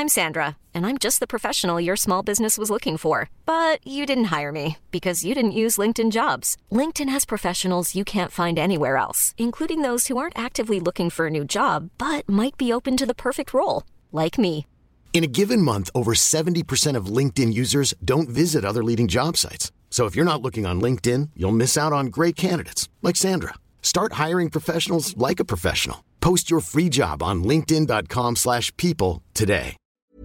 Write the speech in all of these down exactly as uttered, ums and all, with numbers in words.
I'm Sandra, and I'm just the professional your small business was looking for. But you didn't hire me because you didn't use LinkedIn Jobs. LinkedIn has professionals you can't find anywhere else, including those who aren't actively looking for a new job, but might be open to the perfect role, like me. In a given month, over seventy percent of LinkedIn users don't visit other leading job sites. So if you're not looking on LinkedIn, you'll miss out on great candidates like Sandra. Start hiring professionals like a professional. Post your free job on linkedin.com slash people today.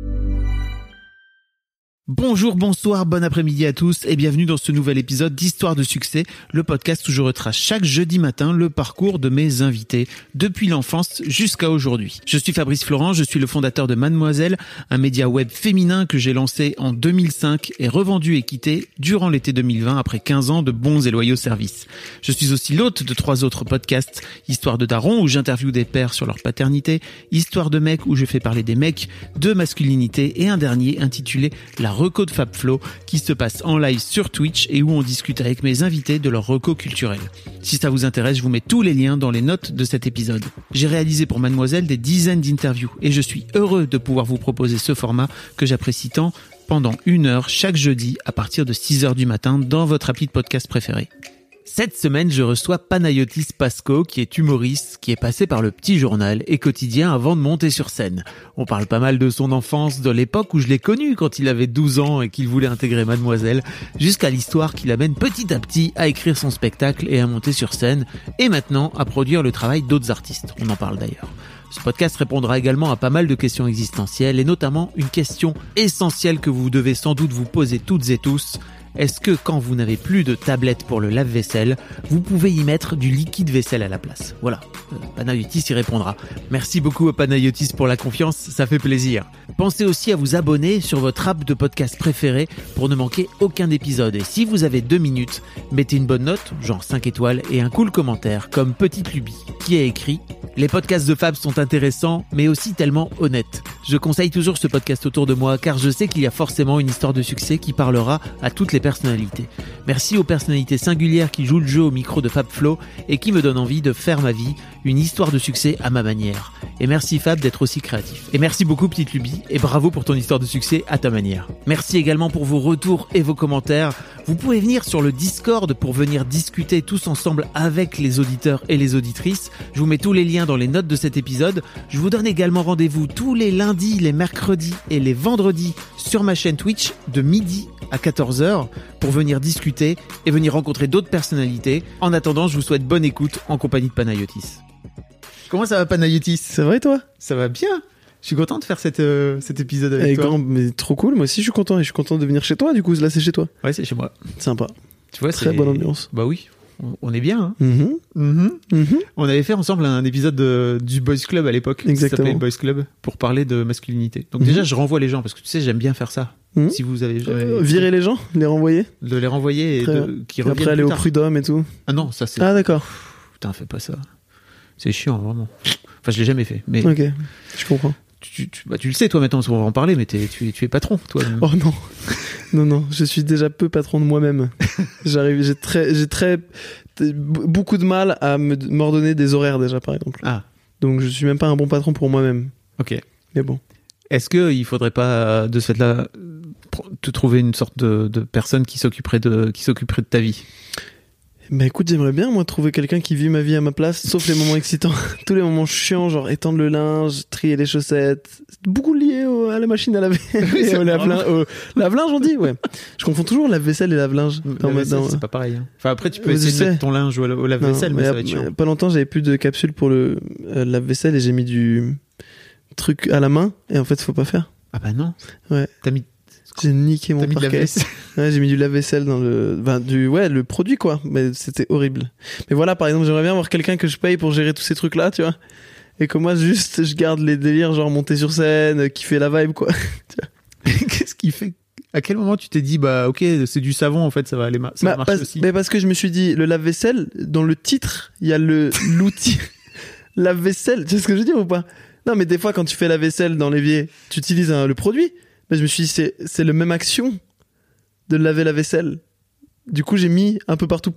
Bonjour, bonsoir, bon après-midi à tous et bienvenue dans ce nouvel épisode d'Histoire de succès, le podcast où je retrace chaque jeudi matin le parcours de mes invités depuis l'enfance jusqu'à aujourd'hui. Je suis Fabrice Florent, je suis le fondateur de Mademoiselle, un média web féminin que j'ai lancé en deux mille cinq et revendu et quitté durant l'été deux mille vingt après quinze ans de bons et loyaux services. Je suis aussi l'hôte de trois autres podcasts, Histoire de Daron où j'interviewe des pères sur leur paternité, Histoire de Mec où je fais parler des mecs, de masculinité et un dernier intitulé La reco de FabFlo qui se passe en live sur Twitch et où on discute avec mes invités de leur reco culturel. Si ça vous intéresse, je vous mets tous les liens dans les notes de cet épisode. J'ai réalisé pour Mademoiselle des dizaines d'interviews et je suis heureux de pouvoir vous proposer ce format que j'apprécie tant pendant une heure chaque jeudi à partir de six heures du matin dans votre appli de podcast préféré. Cette semaine, je reçois Panayotis Pasko, qui est humoriste, qui est passé par le Petit Journal et Quotidien avant de monter sur scène. On parle pas mal de son enfance, de l'époque où je l'ai connu quand il avait douze ans et qu'il voulait intégrer Mademoiselle, jusqu'à l'histoire qui l'amène petit à petit à écrire son spectacle et à monter sur scène, et maintenant à produire le travail d'autres artistes. On en parle d'ailleurs. Ce podcast répondra également à pas mal de questions existentielles et notamment une question essentielle que vous devez sans doute vous poser toutes et tous. Est-ce que quand vous n'avez plus de tablette pour le lave-vaisselle, vous pouvez y mettre du liquide vaisselle à la place? Voilà, euh, Panayotis y répondra. Merci beaucoup à Panayotis pour la confiance, ça fait plaisir. Pensez aussi à vous abonner sur votre app de podcast préféré pour ne manquer aucun épisode. Et si vous avez deux minutes, mettez une bonne note, genre cinq étoiles, et un cool commentaire, comme Petite Lubie, qui a écrit « Les podcasts de Fab sont intéressants, mais aussi tellement honnêtes. Je conseille toujours ce podcast autour de moi, car je sais qu'il y a forcément une histoire de succès qui parlera à toutes les personnalités. Merci aux personnalités singulières qui jouent le jeu au micro de FabFlo et qui me donnent envie de faire ma vie, une histoire de succès à ma manière. Et merci Fab d'être aussi créatif. Et merci beaucoup Petite Lubie, et bravo pour ton histoire de succès à ta manière. Merci également pour vos retours et vos commentaires. Vous pouvez venir sur le Discord pour venir discuter tous ensemble avec les auditeurs et les auditrices. Je vous mets tous les liens dans les notes de cet épisode. Je vous donne également rendez-vous tous les lundis, les mercredis et les vendredis sur ma chaîne Twitch de midi à quatorze heures pour venir discuter et venir rencontrer d'autres personnalités. En attendant, je vous souhaite bonne écoute en compagnie de Panayotis. Comment ça va Panayotis? Ça va et toi? Ça va bien. Je suis content de faire cette, euh, cet épisode avec, avec toi. Grand, mais trop cool, moi aussi je suis content et je suis content de venir chez toi du coup, là c'est chez toi. Ouais, c'est chez moi. Sympa. Tu vois, très c'est... bonne ambiance. Bah oui, on, on est bien. Hein. Mm-hmm. Mm-hmm. Mm-hmm. On avait fait ensemble un épisode de, du Boys Club à l'époque. Exactement. Qui s'appelait Boys Club pour parler de masculinité. Donc mm-hmm. déjà, je renvoie les gens parce que tu sais, j'aime bien faire ça. Mm-hmm. Si vous avez jamais... euh, virer les gens, les renvoyer. De les renvoyer et de, qui reviennent après aller plus au tard. prud'homme et tout. Ah non, ça c'est. Ah d'accord. Putain, fais pas ça. C'est chiant vraiment. Enfin, je l'ai jamais fait. Mais ok, je comprends. Tu, tu, bah, tu le sais toi maintenant, on va en parler, mais t'es, tu, tu es patron toi. Oh non, non non, je suis déjà peu patron de moi-même. J'arrive, j'ai très, j'ai très beaucoup de mal à me m'ordonner des horaires déjà par exemple. Ah. Donc je suis même pas un bon patron pour moi-même. Ok. Mais bon. Est-ce que il faudrait pas de ce fait-là te trouver une sorte de, de personne qui s'occuperait de qui s'occuperait de ta vie? Bah écoute, j'aimerais bien moi trouver quelqu'un qui vit ma vie à ma place, sauf les moments excitants. Tous les moments chiants, genre étendre le linge, trier les chaussettes, c'est beaucoup lié au, à la machine à laver. Oui, et au lave-linge, au lave-linge on dit, ouais. Je confonds toujours lave-vaisselle et lave-linge. La vaisselle, c'est pas pareil. Hein. Enfin après tu peux essayer de mettre ton linge au, au lave-vaisselle, non, mais, mais ça va être chiant. Pas longtemps j'avais plus de capsule pour le euh, lave-vaisselle et j'ai mis du truc à la main et en fait faut pas faire. Ah bah non. Ouais. T'as mis J'ai niqué mon T'as mis parquet. Ouais, j'ai mis du lave-vaisselle dans le, ben, du, ouais, le produit, quoi. Mais c'était horrible. Mais voilà, par exemple, j'aimerais bien avoir quelqu'un que je paye pour gérer tous ces trucs-là, tu vois. Et que moi, juste, je garde les délires, genre monter sur scène, qui fait la vibe, quoi. Qu'est-ce qui fait? À quel moment tu t'es dit, bah, ok, c'est du savon, en fait, ça va aller, ma- ça bah, va marcher parce, aussi? Mais parce que je me suis dit, le lave-vaisselle, dans le titre, il y a le, l'outil lave-vaisselle. Tu sais ce que je veux dire ou pas? Non, mais des fois, quand tu fais la vaisselle dans l'évier, tu utilises un, le produit. Mais je me suis dit, c'est, c'est la même action de laver la vaisselle. Du coup, j'ai mis un peu partout,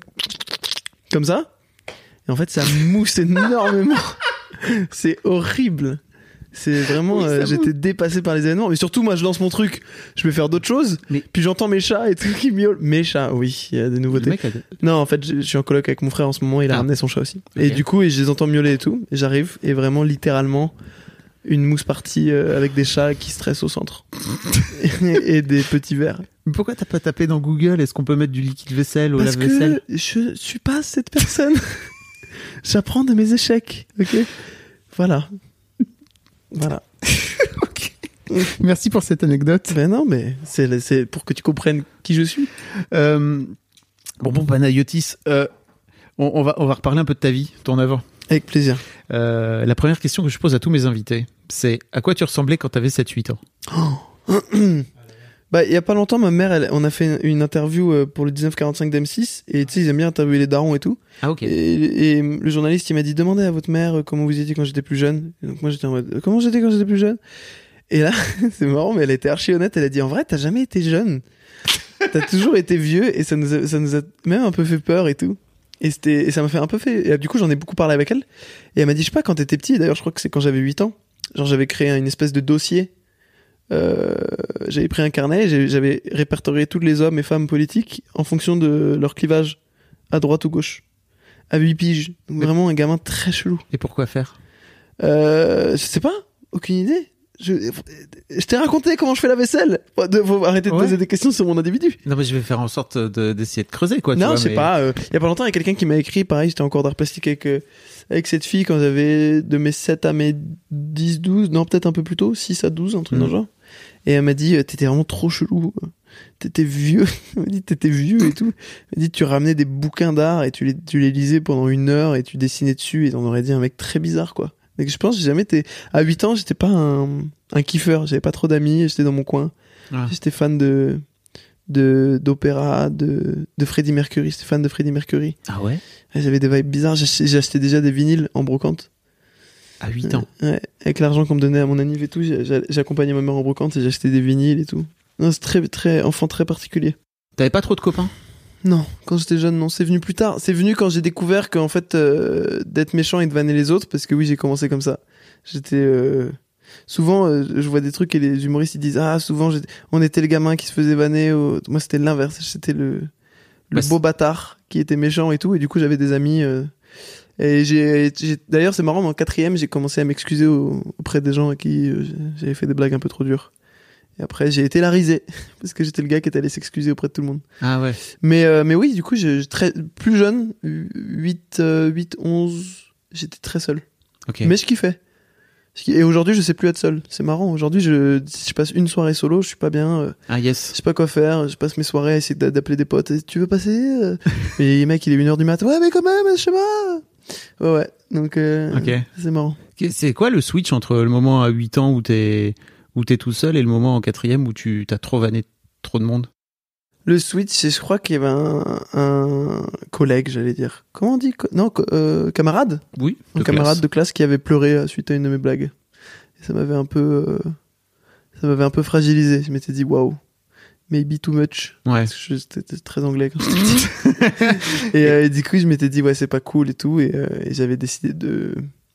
comme ça. Et en fait, ça mousse énormément. C'est horrible. C'est vraiment, Oui, ça euh, monte. j'étais dépassé par les événements. Mais surtout, moi, je lance mon truc, je vais faire d'autres choses. Mais- Puis j'entends mes chats et tout qui miaulent. Mes chats, oui, il y a des Le nouveautés. mec a- Non, en fait, je je suis en coloc avec mon frère en ce moment, il a Ah. ramené son chat aussi. Ok. Et du coup, et je les entends miauler et tout. Et j'arrive, et vraiment, littéralement, une mousse partie euh, avec des chats qui stressent au centre. et, et des petits verres. Mais pourquoi t'as pas tapé dans Google? Est-ce qu'on peut mettre du liquide vaisselle au Parce lave-vaisselle? que je suis pas cette personne. J'apprends de mes échecs, ok? Voilà. Voilà. Ok. Merci pour cette anecdote. Ben non, mais c'est, c'est pour que tu comprennes qui je suis. Euh, bon, bon, Panayotis, euh, on, on va, on va reparler un peu de ta vie, ton avant. Avec plaisir. Euh, la première question que je pose à tous mes invités, c'est à quoi tu ressemblais quand t'avais sept huit ans? Bah, il y a pas longtemps, ma mère, elle, on a fait une interview euh, pour le dix-neuf quarante-cinq d'M six, et tu sais, ils aiment bien interviewer les darons et tout. Ah, ok. Et, et le journaliste, il m'a dit, demandez à votre mère euh, comment vous étiez quand j'étais plus jeune. Et donc moi, j'étais en mode, euh, comment j'étais quand j'étais plus jeune? Et là, c'est marrant, mais elle était archi honnête, elle a dit, en vrai, t'as jamais été jeune. T'as toujours été vieux, et ça nous a, ça nous a même un peu fait peur et tout. Et c'était, et ça m'a fait un peu fait, et du coup, j'en ai beaucoup parlé avec elle. Et elle m'a dit, je sais pas, quand t'étais petit, d'ailleurs, je crois que c'est quand j'avais huit ans. Genre, j'avais créé une espèce de dossier. Euh, j'avais pris un carnet, j'ai- j'avais répertorié tous les hommes et femmes politiques en fonction de leur clivage, à droite ou gauche, à huit piges. Donc Mais- vraiment un gamin très chelou. Et pourquoi faire? Euh, je sais pas, aucune idée. Je, je t'ai raconté comment je fais la vaisselle. Faut, de- faut arrêter de Ouais. poser des questions sur mon individu. Non, mais je vais faire en sorte de- d'essayer de creuser, quoi. tu non, vois, je sais mais- pas. euh, Il y a pas longtemps, il y a quelqu'un qui m'a écrit, pareil, j'étais en cours d'art plastique avec, euh, avec cette fille quand j'avais de mes sept à mes dix, douze, non, peut-être un peu plus tôt, six à douze, un truc Mhm. dans le genre. Et elle m'a dit, euh, t'étais vraiment trop chelou. T'étais vieux. Elle m'a dit, t'étais vieux et tout. Elle m'a dit, tu ramenais des bouquins d'art et tu les, tu les lisais pendant une heure et tu dessinais dessus et on aurait dit un mec très bizarre, quoi. Donc je pense que j'ai jamais été, à huit ans, j'étais pas un, un kiffeur. J'avais pas trop d'amis, j'étais dans mon coin. Ah. J'étais fan de, de, d'opéra, de, de Freddie Mercury. J'étais fan de Freddie Mercury. Ah ouais? Ouais, j'avais des vibes bizarres. J'ai j'ai acheté déjà des vinyles en brocante. À huit ans. Ouais, avec l'argent qu'on me donnait à mon anniv et tout, j'ai- j'ai j'ai accompagné ma mère en brocante et j'ai acheté des vinyles et tout. Non, c'est très, très, enfant très particulier. T'avais pas trop de copains? Non, quand j'étais jeune, non. C'est venu plus tard. C'est venu quand j'ai découvert qu'en fait, euh, d'être méchant et de vanner les autres, parce que oui, j'ai commencé comme ça. J'étais, euh, souvent, euh, je vois des trucs et les humoristes, ils disent, ah, souvent, j'étais- on était le gamin qui se faisait vanner. Au... Moi, c'était l'inverse. J'étais le, le Bah, beau bâtard qui était méchant et tout. Et du coup, j'avais des amis, euh, et j'ai, j'ai- d'ailleurs, c'est marrant, mais en quatrième, j'ai commencé à m'excuser au- auprès des gens à qui euh, j'avais fait des blagues un peu trop dures. Et après, j'ai été la risée, parce que j'étais le gars qui était allé s'excuser auprès de tout le monde. Ah ouais. Mais, euh, mais oui, du coup, je, je- très, plus jeune, huit, euh, huit, onze, j'étais très seul. Ok. Mais je kiffais. Je ki- Et aujourd'hui, je sais plus être seul. C'est marrant. Aujourd'hui, je, si je passe une soirée solo, je suis pas bien. euh, Ah yes. je sais pas quoi faire. Je passe mes soirées à essayer d'a- d'appeler des potes. Tu veux passer euh Et mec, il est une heure du mat. Ouais, mais quand même, je sais pas. Ouais, ouais. Donc, euh, Ok. c'est marrant. C'est quoi le switch entre le moment à huit ans où t'es où t'es tout seul et le moment en quatrième où tu t'as trop vanné trop de monde? Le switch, c'est, je crois qu'il y avait un, un collègue, j'allais dire. Comment on dit co- Non, co- euh, camarade Oui. Un camarade de classe qui avait pleuré euh, suite à une de mes blagues. Et ça m'avait un peu, euh, ça m'avait un peu fragilisé. Je m'étais dit, waouh, maybe too much. Ouais. Parce que j'étais très anglais quand j'étais petit. et, euh, et du coup, je m'étais dit, ouais, c'est pas cool et tout. Et, euh, et j'avais décidé de.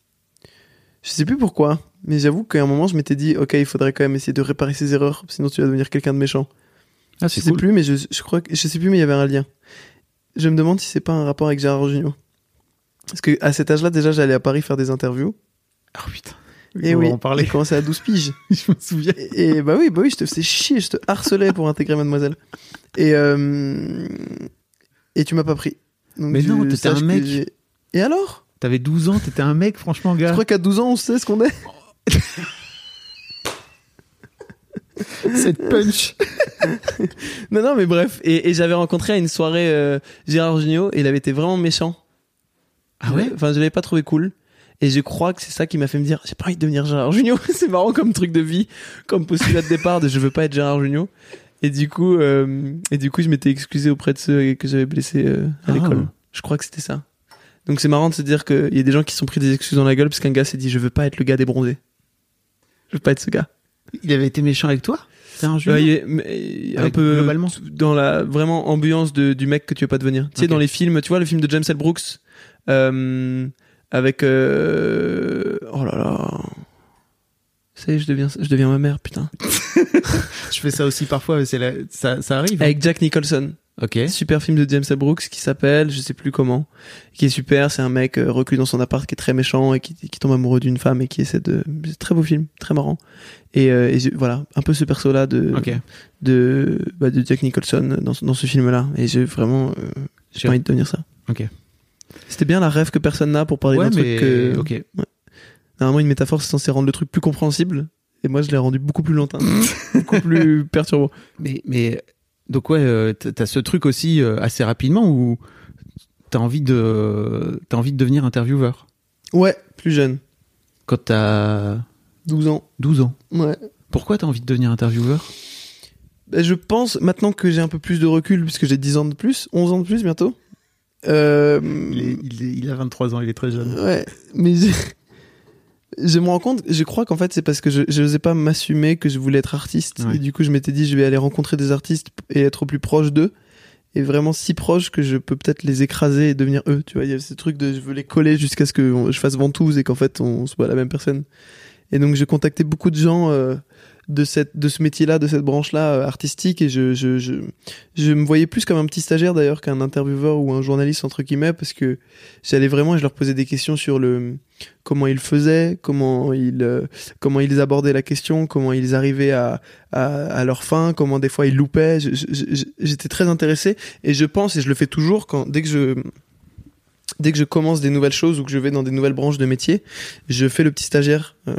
Je sais plus pourquoi, mais j'avoue qu'à un moment, je m'étais dit, ok, il faudrait quand même essayer de réparer ses erreurs, sinon tu vas devenir quelqu'un de méchant. Ah Je c'est sais cool. plus, mais je, je crois que, je sais plus, mais il y avait un lien. Je me demande si c'est pas un rapport avec Gérard Jugnot. Parce que à cet âge-là, déjà, j'allais à Paris faire des interviews. Ah putain. Et On oui, va en parler. j'ai commencé à douze piges. Je me souviens. Et, et bah oui, bah oui, je te faisais chier, je te harcelais pour intégrer Mademoiselle. Et euh, et tu m'as pas pris. Donc Mais je non, t'étais sache un que mec. j'ai- Et alors? T'avais douze ans, t'étais un mec, franchement, Je gars. crois qu'à douze ans, on sait ce qu'on est. Cette punch. Non, non, mais bref. Et, et j'avais rencontré à une soirée euh, Gérard Jugnot et il avait été vraiment méchant. Ah ouais? Enfin, je l'avais pas trouvé cool. Et je crois que c'est ça qui m'a fait me dire, j'ai pas envie de devenir Gérard Jugnot. C'est marrant comme truc de vie, comme postulat de départ de je veux pas être Gérard Jugnot. Et du coup, euh, et du coup, je m'étais excusé auprès de ceux que j'avais blessés euh, à Ah. l'école. Je crois que c'était ça. Donc c'est marrant de se dire qu'il y a des gens qui se sont pris des excuses dans la gueule parce qu'un gars s'est dit, je veux pas être le gars des bronzés. Je veux pas être ce gars. Il avait été méchant avec toi? T'es un jeu? Ouais, il est- mais, un Avec- peu globalement. t- dans la vraiment ambiance de, du mec que tu veux pas devenir. Tu sais, Ok. dans les films, tu vois le film de James L. Brooks euh, avec euh, oh là là, Ça y est, je deviens, je deviens ma mère, putain. Je fais ça aussi parfois, mais c'est la... ça, ça arrive. Hein. Avec Jack Nicholson. Ok. Super film de James L. Brooks qui s'appelle, je sais plus comment, qui est super. C'est un mec euh, reclus dans son appart qui est très méchant et qui, qui tombe amoureux d'une femme et qui essaie de. C'est très beau film, très marrant. Et, euh, et je- voilà, un peu ce perso-là de Ok. de, bah, de Jack Nicholson dans, dans ce film-là. Et j'ai vraiment, euh, j'ai Sure. envie de devenir ça. Ok. C'était bien la rêve que personne n'a pour parler Ouais, d'un mais truc que. ok. Normalement, une métaphore, c'est censé rendre le truc plus compréhensible. Et moi, je l'ai rendu beaucoup plus lointain, beaucoup plus perturbant. Mais, mais donc ouais, euh, t- t'as ce truc aussi euh, assez rapidement où t'as envie de, t'as envie de devenir intervieweur Ouais, plus jeune, quand t'as douze ans. douze ans. Ouais. Pourquoi t'as envie de devenir intervieweur? Ben, je pense, maintenant que j'ai un peu plus de recul, puisque j'ai dix ans de plus, onze ans de plus bientôt. Euh, il, est, il, est- il a vingt-trois ans, il est très jeune. Ouais, mais je, je me rends compte, je crois qu'en fait c'est parce que je n'osais pas m'assumer que je voulais être artiste. Ouais. Et du coup je m'étais dit je vais aller rencontrer des artistes et être au plus proche d'eux. Et vraiment si proche que je peux peut-être les écraser et devenir eux. Tu vois, il y a ce truc de je veux les coller jusqu'à ce que on- je fasse ventouse et qu'en fait on soit la même personne. Et donc j'ai contacté beaucoup de gens euh, de cette de ce métier-là, de cette branche-là euh, artistique, et je, je je je me voyais plus comme un petit stagiaire d'ailleurs qu'un intervieweur ou un journaliste entre guillemets, parce que j'allais vraiment et je leur posais des questions sur le comment ils faisaient, comment ils euh, comment ils abordaient la question, comment ils arrivaient à à, à leur fin, comment des fois ils loupaient. Je- je- je- J'étais très intéressé, et je pense, et je le fais toujours quand dès que je dès que je commence des nouvelles choses ou que je vais dans des nouvelles branches de métier, je fais le petit stagiaire. Euh,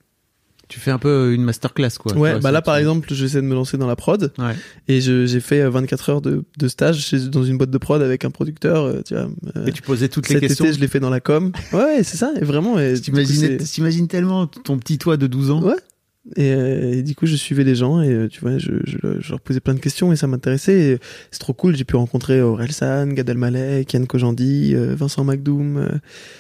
Tu fais un peu une masterclass, quoi. ouais, Tu vois, bah c'est- là par tu- exemple, j'essaie de me lancer dans la prod, Ouais. et je, j'ai fait euh, vingt-quatre heures de, de stage chez, dans une boîte de prod avec un producteur. Euh, tu vois, euh, Et tu posais toutes les cet questions. été, je l'ai fait dans la com. Ouais, ouais, c'est ça, et vraiment. Et, du coup, T'imagines, c'est- t'imagines tellement ton petit toi de douze ans. Ouais. Et, euh, et du coup, je suivais les gens et euh, tu vois, je, je, je leur posais plein de questions et ça m'intéressait. Et c'est trop cool. J'ai pu rencontrer Orelsan, Gad Elmaleh, Kian Kojandi, euh, Vincent McDoom. Euh,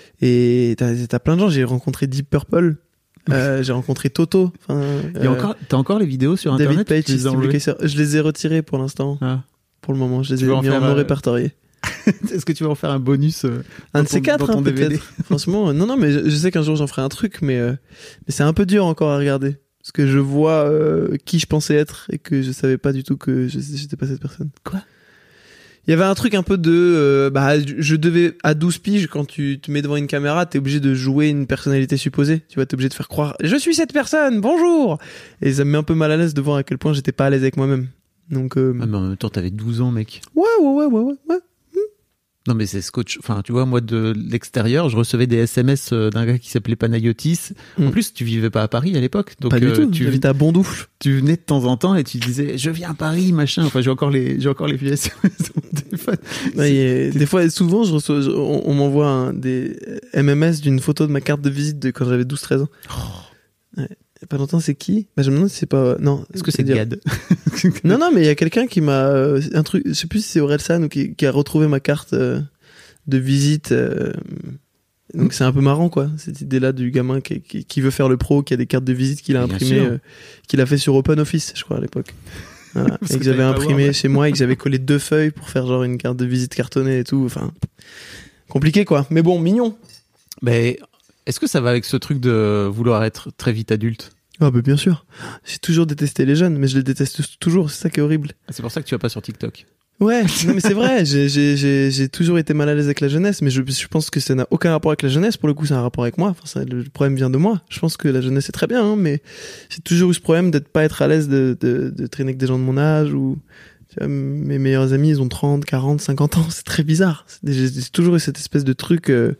et t'as, t'as plein de gens. J'ai rencontré Deep Purple. Euh, j'ai rencontré Toto. Enfin, Il y a euh, encore, t'as encore les vidéos sur David internet? Page, Tu les as Steve enlevées? Lukather. Je les ai retirés pour l'instant. Ah. Pour le moment, je les Tu ai veux en mis faire, en non euh, répertoriés. Est-ce que tu vas en faire un bonus euh, Un dans de ces ton- quatre, dans ton hein, D V D? peut-être. Franchement, euh, non, non, mais je, je sais qu'un jour j'en ferai un truc, mais, euh, mais c'est un peu dur encore à regarder. Parce que je vois euh, qui je pensais être et que je savais pas du tout que je, j'étais pas cette personne. Quoi? Il y avait un truc un peu de... euh, bah, je devais... À douze piges, quand tu te mets devant une caméra, t'es obligé de jouer une personnalité supposée. Tu vois, t'es obligé de faire croire « Je suis cette personne, bonjour !» Et ça me met un peu mal à l'aise de voir à quel point j'étais pas à l'aise avec moi-même. Donc... Euh... Ah, mais en même temps, t'avais douze ans, mec. Ouais, ouais, ouais, ouais, ouais, ouais. Non, mais c'est scotch. Enfin, tu vois, moi, de l'extérieur, je recevais des S M S euh, d'un gars qui s'appelait Panayotis. En Mm. plus, tu vivais pas à Paris à l'époque. Donc, Pas du euh, tout, tu, j'habite à Bondoufle. tu venais de temps en temps et tu disais, je viens à Paris, machin. Enfin, j'ai encore les, j'ai encore les vieux S M S sur mon téléphone. Ouais, et des fois, souvent, je reçois, je- on, on m'envoie un- des M M S d'une photo de ma carte de visite de quand j'avais douze treize ans. Ouais. Il y a pas longtemps, c'est qui? Bah, je me demande si c'est pas, non. Est-ce que c'est dire- Gad? Non, non, mais il y a quelqu'un qui m'a, euh, un truc, je sais plus si c'est Orelsan ou qui, qui a retrouvé ma carte euh, de visite. euh, donc c'est un peu marrant, quoi, cette idée-là du gamin qui, qui, qui veut faire le pro, qui a des cartes de visite qu'il a Bien imprimées, sûr. euh, qu'il a fait sur Open Office, je crois, à l'époque. Voilà. Parce Et que que j'avais t'avais pas imprimé Word. chez moi et que j'avais collé deux feuilles pour faire genre une carte de visite cartonnée et tout. Enfin, compliqué, quoi. Mais bon, mignon. Mais est-ce que ça va avec ce truc de vouloir être très vite adulte? Ah bah bien sûr. J'ai toujours détesté les jeunes, mais je les déteste toujours. C'est ça qui est horrible. Ah, c'est pour ça que tu vas pas sur TikTok. Ouais, non mais c'est vrai. J'ai j'ai j'ai j'ai toujours été mal à l'aise avec la jeunesse, mais je je pense que ça n'a aucun rapport avec la jeunesse. Pour le coup, c'est un rapport avec moi. Enfin, ça, le problème vient de moi. Je pense que la jeunesse c'est très bien, hein, mais j'ai toujours eu ce problème d'être pas être à l'aise de de de traîner avec des gens de mon âge ou. Tu vois, mes meilleurs amis, ils ont trente, quarante, cinquante ans. C'est très bizarre. C'est- J'ai j'ai toujours eu cette espèce de truc. Euh,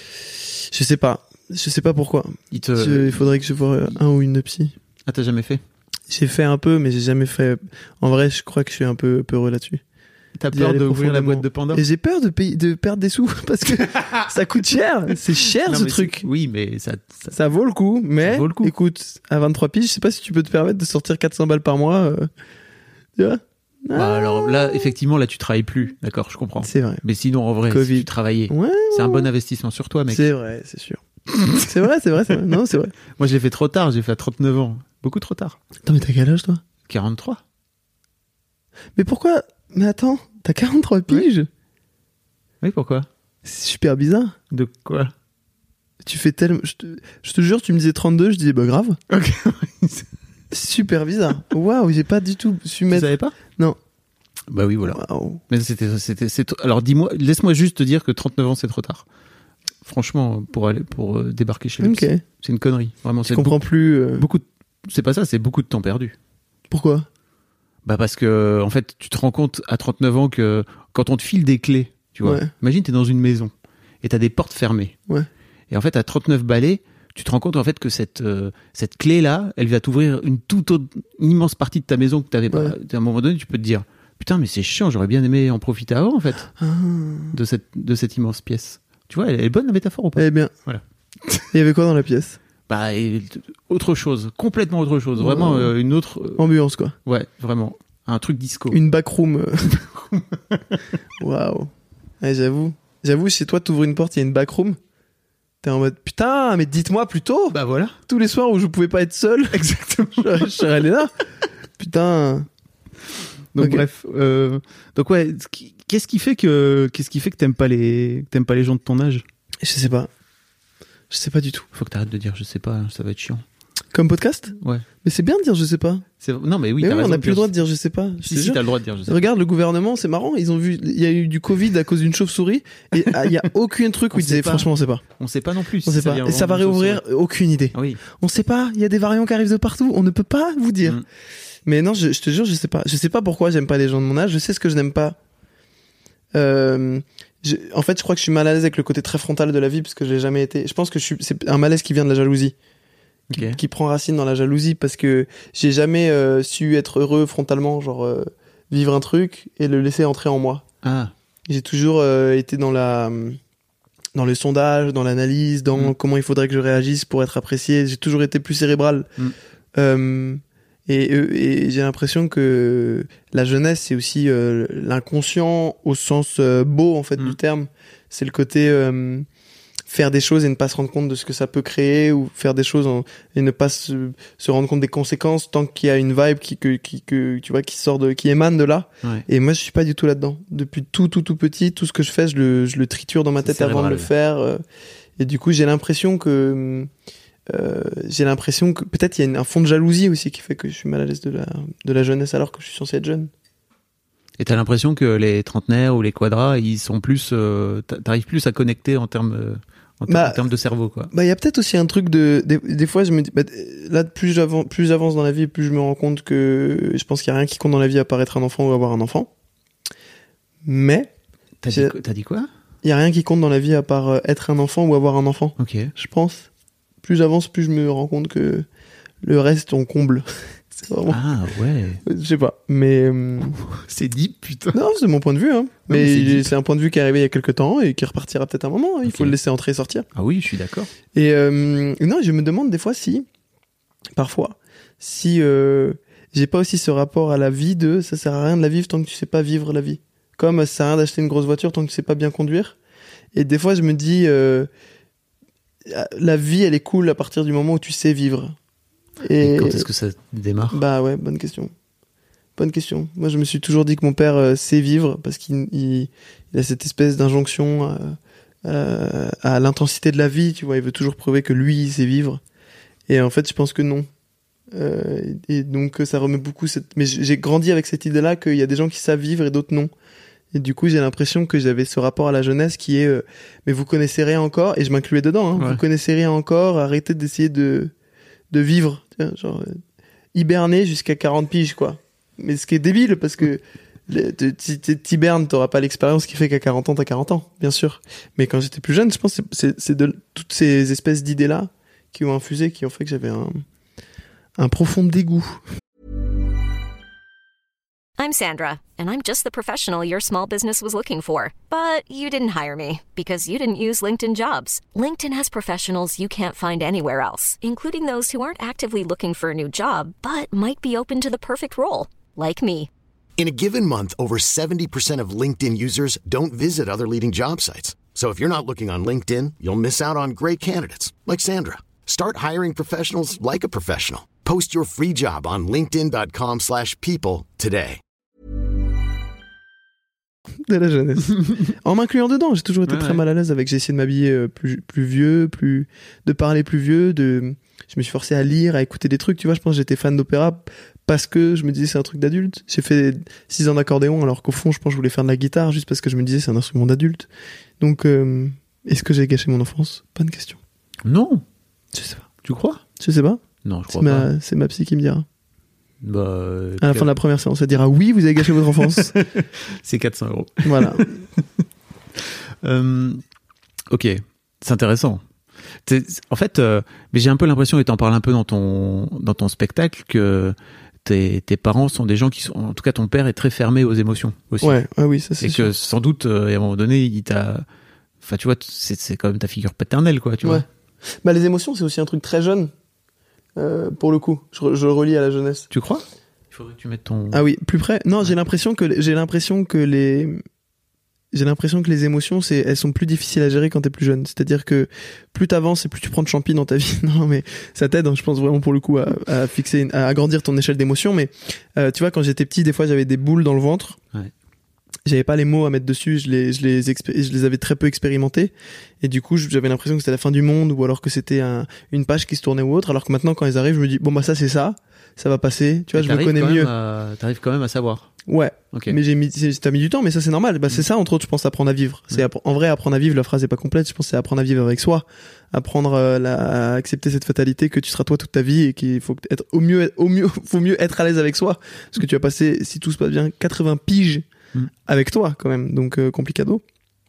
je sais pas. Je sais pas pourquoi. Il te... Je- il faudrait que je voie un ou une psy. Ah, t'as jamais fait? J'ai fait un peu, mais j'ai jamais fait. En vrai, je crois que je suis un peu peureux là-dessus. T'as D'y peur aller d'ouvrir la profondément. boîte de Pandore? Et j'ai peur de, payer, de perdre des sous parce que ça coûte cher. C'est cher Non, ce mais truc. c'est- Oui, mais ça, ça- Ça vaut le coup, mais Ça vaut le coup. écoute, à vingt-trois piges, je sais pas si tu peux te permettre de sortir quatre cents balles par mois. euh, Tu vois Bah, alors là, effectivement, là, tu travailles plus. D'accord, je comprends. C'est vrai. Mais sinon, en vrai, Covid. si tu travaillais, Ouais, c'est un bon investissement sur toi, mec. c'est vrai, c'est sûr. c'est vrai, c'est vrai, c'est vrai. Non, c'est vrai. Moi, je l'ai fait trop tard. J'ai fait à trente-neuf ans. Beaucoup trop tard. Attends, mais t'as quel âge toi? quarante-trois. Mais pourquoi? Mais attends, t'as quarante-trois piges? Oui, pourquoi? C'est super bizarre. De quoi? Tu fais tellement. Je te, je te jure, tu me disais trente-deux, je disais bah grave. Ok. Super bizarre. Waouh, j'ai pas du tout su Tu mettre. savais pas? Non. Bah oui, voilà. Waouh. Mais c'était, c'était, c'est. Alors dis-moi, laisse-moi juste te dire que trente-neuf ans c'est trop tard. Franchement, pour aller, pour euh, débarquer chez le Ok. psy, c'est une connerie. Vraiment, Je c'est comprends plus. euh, beaucoup. De... C'est pas ça, c'est beaucoup de temps perdu. Pourquoi? Bah parce que en fait, tu te rends compte à trente-neuf ans que quand on te file des clés, tu vois. Ouais. Imagine t'es dans une maison et t'as des portes fermées. Ouais. Et en fait, à trente-neuf balais, tu te rends compte en fait que cette euh, cette clé là, elle va t'ouvrir une toute autre, une immense partie de ta maison que t'avais pas. Ouais. À un moment donné, tu peux te dire putain, mais c'est chiant, j'aurais bien aimé en profiter avant en fait Ah. de cette de cette immense pièce. Tu vois, elle est bonne la métaphore ou pas? Eh bien. Voilà. Il y avait quoi dans la pièce? Bah et, autre chose, complètement autre chose, vraiment euh, une autre. euh, Ambiance quoi. ouais, vraiment un truc disco. Une backroom. euh. Waouh. Ouais, j'avoue. J'avoue, chez toi, t'ouvres une porte, il y a une backroom. T'es en mode putain, mais dites-moi plus tôt. Bah voilà. Tous les soirs où je pouvais pas être seul. Exactement. je serais allé là. Putain. Donc Ok. bref, euh, donc ouais, ce qui- qu'est-ce qui fait que qu'est-ce qui fait que t'aimes pas les t'aimes pas les gens de ton âge? Je sais pas. Je sais pas du tout. Faut que t'arrêtes de dire je sais pas, ça va être chiant. Comme podcast? Ouais. Mais c'est bien de dire je sais pas. C'est... Non mais oui, mais t'as oui, raison on n'a de plus le dire- droit de dire je sais pas. Je Si te si, jure. t'as le droit de dire je sais pas. Regarde le gouvernement, c'est marrant, ils ont vu, il y a eu du Covid à cause d'une chauve-souris et ah, il y a aucun truc où On ils disaient sait pas. franchement on sait pas. On sait pas non plus. On si sait pas. vient Et ça va vraiment de réouvrir, chauve-souris. aucune idée. Ah oui. On sait pas, il y a des variants qui arrivent de partout, on ne peut pas vous dire. Mm. Mais non, je, je te jure, je sais pas. Je sais pas pourquoi j'aime pas les gens de mon âge, je sais ce que je n'aime pas. Euh, je- en fait, je crois que je suis mal à l'aise avec le côté très frontal de la vie parce que je l'ai jamais été. Je pense que je suis, c'est un malaise qui vient de la jalousie. Qui, Ok. qui prend racine dans la jalousie parce que j'ai jamais euh, su être heureux frontalement, genre euh, vivre un truc et le laisser entrer en moi. Ah. J'ai toujours euh, été dans la dans le sondage, dans l'analyse, dans Mm. comment il faudrait que je réagisse pour être apprécié. J'ai toujours été plus cérébral. Mm. Euh, et, et j'ai l'impression que la jeunesse, c'est aussi euh, l'inconscient au sens euh, beau en fait Mm. du terme. C'est le côté euh, faire des choses et ne pas se rendre compte de ce que ça peut créer ou faire des choses en- et ne pas se, se rendre compte des conséquences tant qu'il y a une vibe qui que, qui que tu vois qui sort de qui émane de là. Ouais. Et moi je suis pas du tout là-dedans. Depuis tout tout tout petit, tout ce que je fais, je le je le triture dans ma C'est tête avant de le cérébral. faire euh, et du coup, j'ai l'impression que euh, j'ai l'impression que peut-être il y a une- un fond de jalousie aussi qui fait que je suis mal à l'aise de la de la jeunesse alors que je suis censé être jeune. Et t'as l'impression que les trentenaires ou les quadras, ils sont plus, euh, t'a- t'arrives plus à connecter en termes, euh, en, ter- Bah, en termes de cerveau, quoi. Bah, il y a peut-être aussi un truc de, des, des fois, je me dis, bah, là, plus j'avance, plus j'avance dans la vie, plus je me rends compte que je pense qu'il y a rien qui compte dans la vie à part être un enfant ou avoir un enfant. Mais, T'as dit, j'ai- quoi- t'as dit quoi? il y a rien qui compte dans la vie à part euh, être un enfant ou avoir un enfant. Ok. Je pense. Plus j'avance, plus je me rends compte que le reste, on comble. C'est vraiment, Ah ouais. je sais pas. Mais, euh, C'est deep, putain. non, c'est mon point de vue, hein. mais Mais, c'est deep. c'est un point de vue qui est arrivé il y a quelques temps et qui repartira peut-être un moment. hein. Il Ok. faut le laisser entrer et sortir. Ah oui, je suis d'accord. Et euh, non, je me demande des fois si, parfois, si euh, j'ai pas aussi ce rapport à la vie de ça sert à rien de la vivre tant que tu sais pas vivre la vie. Comme ça sert à rien d'acheter une grosse voiture tant que tu sais pas bien conduire. Et des fois, je me dis, euh, la vie, elle est cool à partir du moment où tu sais vivre. Et quand est-ce que ça démarre? Bah ouais, bonne question. Bonne question. Moi, je me suis toujours dit que mon père euh, sait vivre parce qu'il il, il a cette espèce d'injonction à, à, à l'intensité de la vie. Tu vois, il veut toujours prouver que lui, il sait vivre. Et en fait, je pense que non. Euh, et donc, ça remet beaucoup cette. Mais j'ai grandi avec cette idée-là qu'il y a des gens qui savent vivre et d'autres non. Et du coup, j'ai l'impression que j'avais ce rapport à la jeunesse qui est, euh, mais vous connaissez rien encore. Et je m'incluais dedans. Hein, Ouais. Vous connaissez rien encore. Arrêtez d'essayer de de vivre. Tu vois, genre euh, hiberner jusqu'à quarante piges, quoi. Mais ce qui est débile, parce que le- tu- tu- tu- t'hibernes, t'auras pas l'expérience qui fait qu'à quarante ans, t'as quarante ans, bien sûr. Mais quand j'étais plus jeune, je pense que c'est- c'est c'est de toutes ces espèces d'idées-là qui ont infusé, qui ont fait que j'avais un, un profond dégoût. I'm Sandra, and I'm just the professional your small business was looking for. But you didn't hire me because you didn't use LinkedIn Jobs. LinkedIn has professionals you can't find anywhere else, including those who aren't actively looking for a new job, but might be open to the perfect role, like me. In a given month, over seventy percent of LinkedIn users don't visit other leading job sites. So if you're not looking on LinkedIn, you'll miss out on great candidates like Sandra. Start hiring professionals like a professional. Post your free job on linkedin dot com slash people today. de la jeunesse. En m'incluant dedans, j'ai toujours été ouais, très ouais. mal à l'aise avec. J'ai essayé de m'habiller plus, plus vieux, plus, de parler plus vieux, de, je me suis forcé à lire, à écouter des trucs. Tu vois, je pense que j'étais fan d'opéra parce que je me disais c'est un truc d'adulte. J'ai fait six ans d'accordéon alors qu'au fond, je pense que je voulais faire de la guitare juste parce que je me disais c'est un instrument d'adulte. Donc, euh, est-ce que j'ai gâché mon enfance? Pas de question. Non. Je sais pas. Tu crois? Je sais pas. Non, je C'est crois pas. ma, c'est ma psy qui me dira. Bah, euh, À la fin de la première séance, elle dira oui, vous avez gâché votre enfance. c'est quatre cents euros. Voilà. Euh, ok, c'est intéressant. T'es, en fait, euh, mais j'ai un peu l'impression, et t'en parles un peu dans ton dans ton spectacle, que tes, tes parents sont des gens qui sont, en tout cas ton père est très fermé aux émotions aussi. Ouais, ouais oui, ça c'est et sûr. que sans doute, euh, à un moment donné, il t'a, enfin tu vois, c'est, c'est quand même ta figure paternelle, quoi, tu ouais. vois. Bah les émotions, c'est aussi un truc très jeune. Euh, pour le coup, je, je le relie à la jeunesse. Tu crois? Il faudrait que tu mettes ton. Ah oui, plus près. Non, j'ai l'impression que j'ai l'impression que les j'ai l'impression que les émotions, c'est elles sont plus difficiles à gérer quand t'es plus jeune. C'est-à-dire que plus t'avances et plus tu prends de champi dans ta vie. Non, mais ça t'aide. Hein, je pense vraiment pour le coup à, à fixer, à agrandir ton échelle d'émotions. Mais euh, tu vois, quand j'étais petit, des fois j'avais des boules dans le ventre. Ouais. J'avais pas les mots à mettre dessus. Je les je les expé- je les avais très peu expérimentés. Et du coup, j'avais l'impression que c'était la fin du monde ou alors que c'était un, une page qui se tournait ou autre. Alors que maintenant, quand elles arrivent, je me dis bon bah ça c'est ça. Ça va passer, tu vois, Et je me connais mieux. À, t'arrives quand même à savoir. Ouais. Okay. Mais j'ai mis, t'as mis du temps, mais ça c'est normal. Bah, c'est ça, entre autres, je pense, apprendre à vivre. C'est, app- en vrai, apprendre à vivre, la phrase est pas complète. Je pense que c'est apprendre à vivre avec soi. Apprendre euh, la, à accepter cette fatalité que tu seras toi toute ta vie et qu'il faut être au mieux, au mieux, faut mieux être à l'aise avec soi. Parce que tu vas passer, si tout se passe bien, quatre-vingts piges mm. avec toi, quand même. Donc, euh, complicado.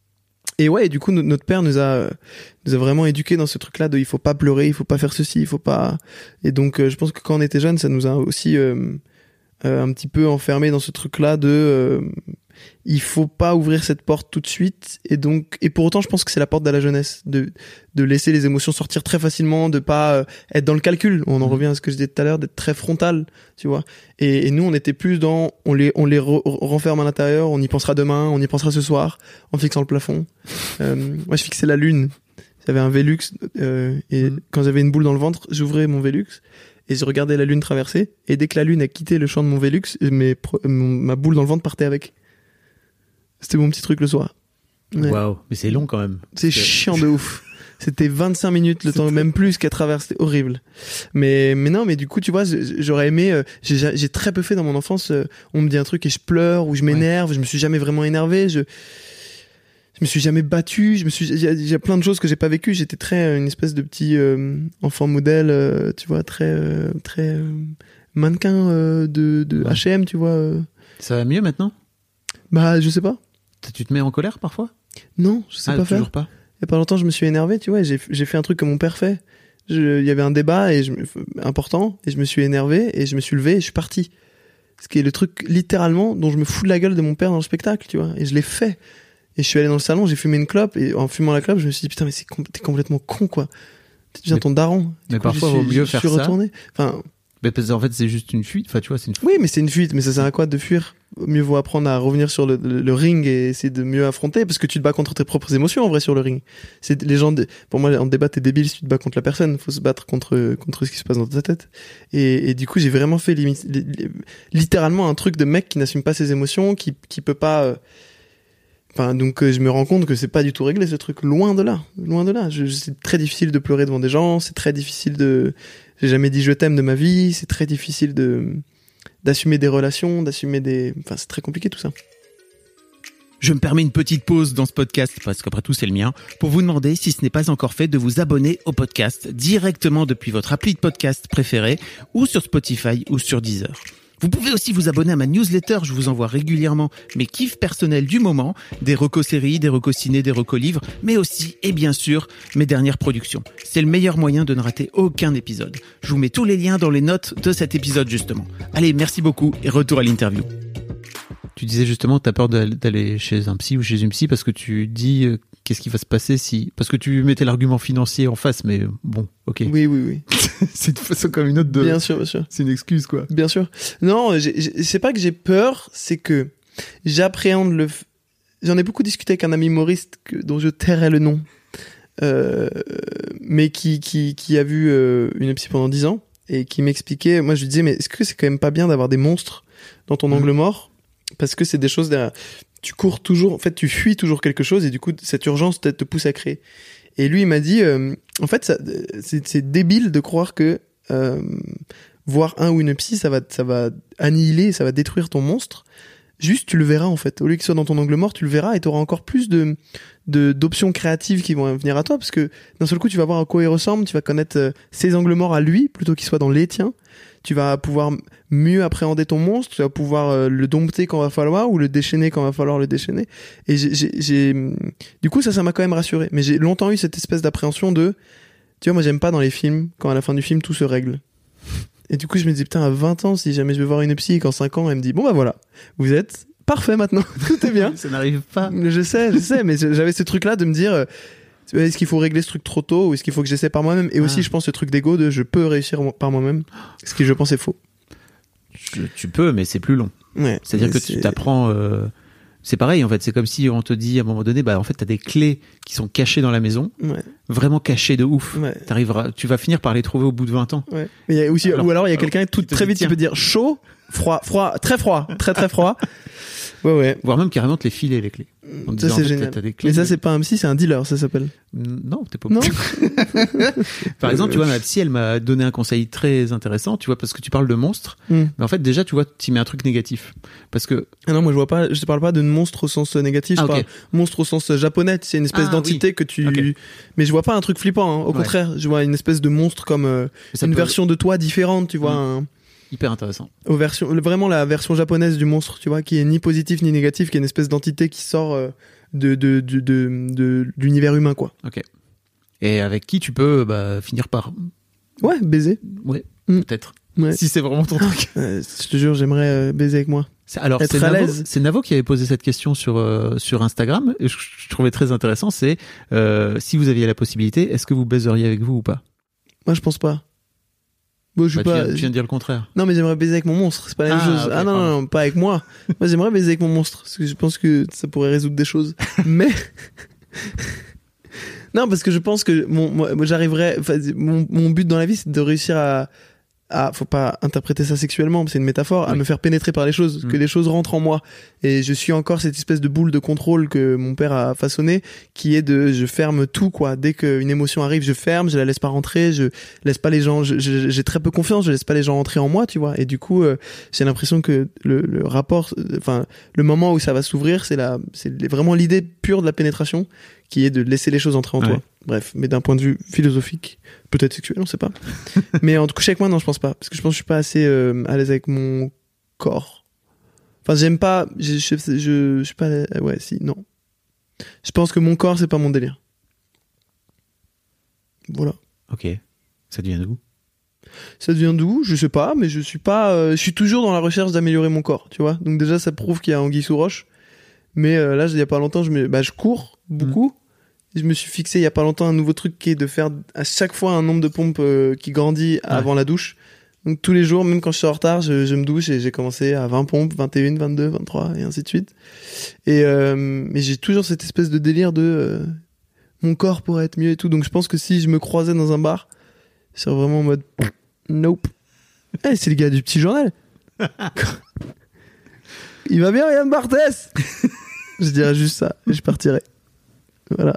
Et ouais, et du coup, no- notre père nous a, nous a vraiment éduqués dans ce truc-là de il faut pas pleurer, il faut pas faire ceci, il faut pas. Et donc, euh, je pense que quand on était jeune, ça nous a aussi euh, euh, un petit peu enfermés dans ce truc-là de euh, il faut pas ouvrir cette porte tout de suite. Et donc, et pour autant, je pense que c'est la porte de la jeunesse, de de laisser les émotions sortir très facilement, de pas euh, être dans le calcul. On en revient à ce que je disais tout à l'heure, d'être très frontal, tu vois. Et, et nous, on était plus dans on les on les re- renferme à l'intérieur, on y pensera demain, on y pensera ce soir, en fixant le plafond. Euh, moi, je fixais la lune. J'avais un Velux euh, et mmh. quand j'avais une boule dans le ventre, j'ouvrais mon Velux et je regardais la lune traverser. Et dès que la lune a quitté le champ de mon Velux, mes, mon, ma boule dans le ventre partait avec. C'était mon petit truc le soir. Waouh, wow. Mais c'est long quand même. C'est que... chiant de ouf. C'était vingt-cinq minutes, le temps, même plus qu'à travers, c'était horrible. Mais, mais non, mais du coup, tu vois, j'aurais aimé, euh, j'ai, j'ai très peu fait dans mon enfance, euh, on me dit un truc et je pleure, ou je m'énerve, ouais. Je me suis jamais vraiment énervé, je, je me suis jamais battu, je me suis, il y a, y a plein de choses que j'ai pas vécues, j'étais très, euh, une espèce de petit, euh, enfant modèle, euh, tu vois, très, euh, très, euh, mannequin, euh, de, de ouais. H et M, tu vois. Euh. Ça va mieux maintenant? Bah, je sais pas. Tu te mets en colère parfois? Non, je sais ah, pas toujours faire. Pas. Il y a pas longtemps, je me suis énervé, tu vois, j'ai, j'ai fait un truc que mon père fait. Je, il y avait un débat et je, important, et je me suis énervé, et je me suis levé, et je suis parti. Ce qui est le truc, littéralement, dont je me fous de la gueule de mon père dans le spectacle, tu vois. Et je l'ai fait. Et je suis allé dans le salon, j'ai fumé une clope, et en fumant la clope, je me suis dit, putain, mais c'est, t'es complètement con, quoi. Tu deviens ton daron. Mais coup, parfois, il vaut mieux faire ça. Je suis retourné. Enfin, mais parce qu'en fait, c'est juste une fuite. Enfin, tu vois, c'est une fuite. Oui, mais c'est une fuite. Mais ça sert à quoi de fuir? Mieux vaut apprendre à revenir sur le, le, le ring et essayer de mieux affronter, parce que tu te bats contre tes propres émotions, en vrai, sur le ring. C'est les gens, pour moi, en débat, t'es débile si tu te bats contre la personne. Faut se battre contre, contre ce qui se passe dans ta tête. Et, et du coup, j'ai vraiment fait limite, littéralement un truc de mec qui n'assume pas ses émotions, qui, qui peut pas, euh... enfin, donc, euh, je me rends compte que c'est pas du tout réglé, ce truc. Loin de là. Loin de là. Je, c'est très difficile de pleurer devant des gens. C'est très difficile de, j'ai jamais dit je t'aime de ma vie. C'est très difficile de, d'assumer des relations, d'assumer des... Enfin, c'est très compliqué tout ça. Je me permets une petite pause dans ce podcast, parce qu'après tout c'est le mien, pour vous demander, si ce n'est pas encore fait, de vous abonner au podcast directement depuis votre appli de podcast préféré, ou sur Spotify ou sur Deezer. Vous pouvez aussi vous abonner à ma newsletter, je vous envoie régulièrement mes kiffs personnels du moment, des recos séries, des recos ciné, des recos livres, mais aussi, et bien sûr, mes dernières productions. C'est le meilleur moyen de ne rater aucun épisode. Je vous mets tous les liens dans les notes de cet épisode justement. Allez, merci beaucoup et retour à l'interview. Tu disais justement que tu as peur d'aller chez un psy ou chez une psy parce que tu dis euh, qu'est-ce qui va se passer si... Parce que tu mettais l'argument financier en face, mais bon, ok. Oui, oui, oui. C'est une façon comme une autre de... Bien sûr, bien sûr. C'est une excuse, quoi. Bien sûr. Non, j'ai, j'ai, c'est pas que j'ai peur, c'est que j'appréhende le... F... J'en ai beaucoup discuté avec un ami humoriste que, dont je tairai le nom, euh, mais qui, qui, qui a vu euh, une psy pendant dix ans et qui m'expliquait... Moi, je lui disais, mais est-ce que c'est quand même pas bien d'avoir des monstres dans ton mmh. angle mort ? parce que c'est des choses derrière. Tu cours toujours, en fait, tu fuis toujours quelque chose et du coup, cette urgence te, te pousse à créer. Et lui, il m'a dit, euh, en fait, ça, c'est, c'est débile de croire que euh, voir un ou une psy, ça va, ça va annihiler, ça va détruire ton monstre. Juste, tu le verras, en fait. Au lieu qu'il soit dans ton angle mort, tu le verras et tu auras encore plus de, de, d'options créatives qui vont venir à toi parce que d'un seul coup, tu vas voir à quoi il ressemble, tu vas connaître euh, ses angles morts à lui plutôt qu'il soit dans les tiens. Tu vas pouvoir mieux appréhender ton monstre, tu vas pouvoir euh, le dompter quand va falloir ou le déchaîner quand va falloir le déchaîner. Et j'ai, j'ai, j'ai... du coup, ça, ça m'a quand même rassuré. Mais j'ai longtemps eu cette espèce d'appréhension de, tu vois, moi, j'aime pas dans les films quand à la fin du film tout se règle. Et du coup, je me dis, putain, à vingt ans, si jamais je vais voir une psy et qu'en cinq ans, elle me dit, bon, bah voilà, vous êtes parfait maintenant, tout est bien. Ça n'arrive pas. Je sais, je sais, mais j'avais ce truc-là de me dire, euh, est-ce qu'il faut régler ce truc trop tôt ou est-ce qu'il faut que j'essaie par moi-même? Et aussi, ah. je pense, ce truc d'ego de je peux réussir par moi-même, ce qui, je pense, est faux. Je, tu peux, mais c'est plus long. Ouais, C'est-à-dire que c'est... tu t'apprends... Euh... C'est pareil, en fait. C'est comme si on te dit, à un moment donné, bah, en fait, t'as des clés qui sont cachées dans la maison. Ouais. Vraiment cachées de ouf. Ouais. T'arriveras, tu vas finir par les trouver au bout de vingt ans. Ouais. Mais il y a aussi, alors, ou alors, il y a quelqu'un alors, tout très vite qui peut dire chaud, froid, froid, très froid, très très froid. Ouais, ouais. Voire même carrément te les filer, les clés. En Ça, disant, c'est en fait, génial. t'as des clés, mais ça, mais... c'est pas un psy, c'est un dealer, ça s'appelle. Non, t'es pas Non. Par exemple, tu vois, ma psy, elle m'a donné un conseil très intéressant, tu vois, parce que tu parles de monstres. Mm. Mais en fait, déjà, tu vois, tu mets un truc négatif. Parce que. Ah non, moi, je vois pas, je te parle pas de monstre au sens négatif, Ah, je parle okay. monstre au sens japonais, c'est une espèce ah, d'entité oui. que tu, okay. mais je vois pas un truc flippant, hein. Au ouais. contraire, je vois une espèce de monstre comme, euh, une peut... version de toi différente, tu vois, mm. un... Hyper intéressant. Aux versions, vraiment la version japonaise du monstre, tu vois, qui est ni positif ni négatif, qui est une espèce d'entité qui sort euh, de, de, de, de, de, de l'univers humain, quoi. Ok. Et avec qui tu peux bah, finir par... Ouais, baiser. Ouais, mm. peut-être. Ouais. Si c'est vraiment ton truc. Euh, je te jure, j'aimerais euh, baiser avec moi. C'est, alors, Être c'est à Navo, l'aise. c'est Navo qui avait posé cette question sur, euh, sur Instagram, et je, je trouvais très intéressant, c'est euh, si vous aviez la possibilité, est-ce que vous baiseriez avec vous ou pas? Moi, je pense pas. Bon, je suis bah, pas... tu, viens, tu viens de dire le contraire. Non, mais j'aimerais baiser avec mon monstre, c'est pas la même Ah, chose. okay, ah non, non, non, pas avec moi. Moi, j'aimerais baiser avec mon monstre, parce que je pense que ça pourrait résoudre des choses. Mais... non, parce que je pense que mon, moi, j'arriverais... Enfin, mon, mon but dans la vie, c'est de réussir à... à faut pas interpréter ça sexuellement, c'est une métaphore, oui. à me faire pénétrer par les choses, mmh. que les choses rentrent en moi. Et je suis encore cette espèce de boule de contrôle que mon père a façonné, qui est de je ferme tout, quoi. Dès qu'une émotion arrive, je ferme, je la laisse pas rentrer, je laisse pas les gens, je, je, j'ai très peu confiance, je laisse pas les gens rentrer en moi, tu vois. Et du coup, euh, j'ai l'impression que le, le rapport, enfin, le moment où ça va s'ouvrir, c'est la, c'est vraiment l'idée pure de la pénétration, qui est de laisser les choses entrer en ouais. toi. Bref, mais d'un point de vue philosophique, peut-être sexuel, on sait pas. Mais en tout cas, avec moi, non, je pense pas. Parce que je pense que je suis pas assez euh, à l'aise avec mon corps. Enfin, j'aime pas... Je, je, je, je suis pas... Ouais, si, non. Je pense que mon corps, c'est pas mon délire. Voilà. Ok. Ça devient d'où ? Ça devient d'où ? Je sais pas, mais je suis pas... Euh, je suis toujours dans la recherche d'améliorer mon corps, tu vois. Donc déjà, ça prouve qu'il y a anguille sous roche. Mais euh, là, il y a pas longtemps, je, me... bah, je cours beaucoup. Mmh. Je me suis fixé il y a pas longtemps un nouveau truc qui est de faire à chaque fois un nombre de pompes euh, qui grandit ouais. avant la douche. Donc tous les jours, même quand je suis en retard, je, je me douche et j'ai commencé à vingt pompes, vingt et une, vingt-deux, vingt-trois et ainsi de suite. Et euh, mais j'ai toujours cette espèce de délire de euh, mon corps pourrait être mieux et tout. Donc je pense que si je me croisais dans un bar, je serais vraiment en mode nope. Hey, c'est le gars du petit journal. Il va bien, Yann Barthès. Je dirais juste ça et je partirais. Voilà.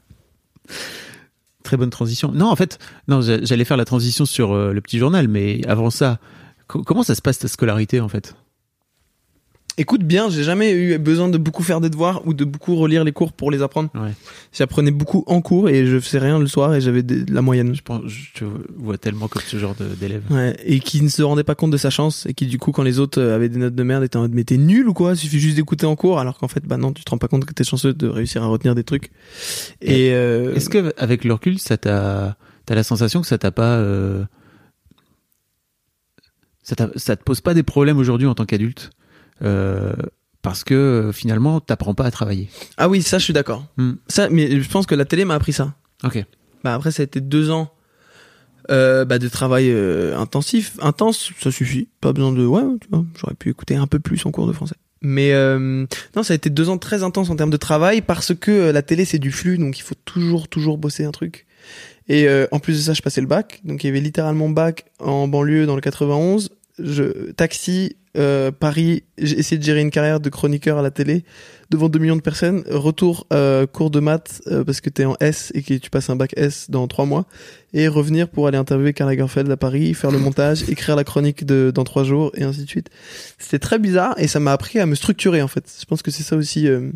Très bonne transition. Non, en fait, non, j'allais faire la transition sur euh, le petit journal, mais avant ça, co- comment ça se passe ta scolarité en fait ? Écoute bien, j'ai jamais eu besoin de beaucoup faire des devoirs ou de beaucoup relire les cours pour les apprendre. Ouais. J'apprenais beaucoup en cours et je faisais rien le soir et j'avais de la moyenne. Je pense, je te vois tellement comme ce genre de, d'élève. Ouais, et qui ne se rendait pas compte de sa chance et qui du coup quand les autres avaient des notes de merde étaient en mode mais t'es nul ou quoi ? Il suffit juste d'écouter en cours alors qu'en fait bah non, tu te rends pas compte que t'es chanceux de réussir à retenir des trucs. Et, et euh... est-ce que avec le recul, ça t'a, t'as la sensation que ça t'a pas, euh... ça t'a, ça te pose pas des problèmes aujourd'hui en tant qu'adulte? Euh... Parce que euh, finalement, t'apprends pas à travailler. Ah oui, ça, je suis d'accord. Mm. Ça, mais je pense que la télé m'a appris ça. Ok. Bah après, ça a été deux ans euh, bah, de travail euh, intensif, intense. Ça suffit. Pas besoin de ouais, tu vois. J'aurais pu écouter un peu plus en cours de français. Mais euh, non, ça a été deux ans très intenses en termes de travail parce que euh, la télé c'est du flux, donc il faut toujours toujours bosser un truc. Et euh, en plus de ça, je passais le bac, donc il y avait littéralement bac en banlieue dans le quatre-vingt-onze. Je taxi euh, Paris, j'ai essayé de gérer une carrière de chroniqueur à la télé devant deux millions de personnes. Retour euh, cours de maths euh, parce que t'es en S et que tu passes un bac S dans trois mois. Et revenir pour aller interviewer Karl Lagerfeld à Paris, faire le montage, écrire la chronique de dans trois jours et ainsi de suite. C'était très bizarre et ça m'a appris à me structurer en fait. Je pense que c'est ça aussi. Euh...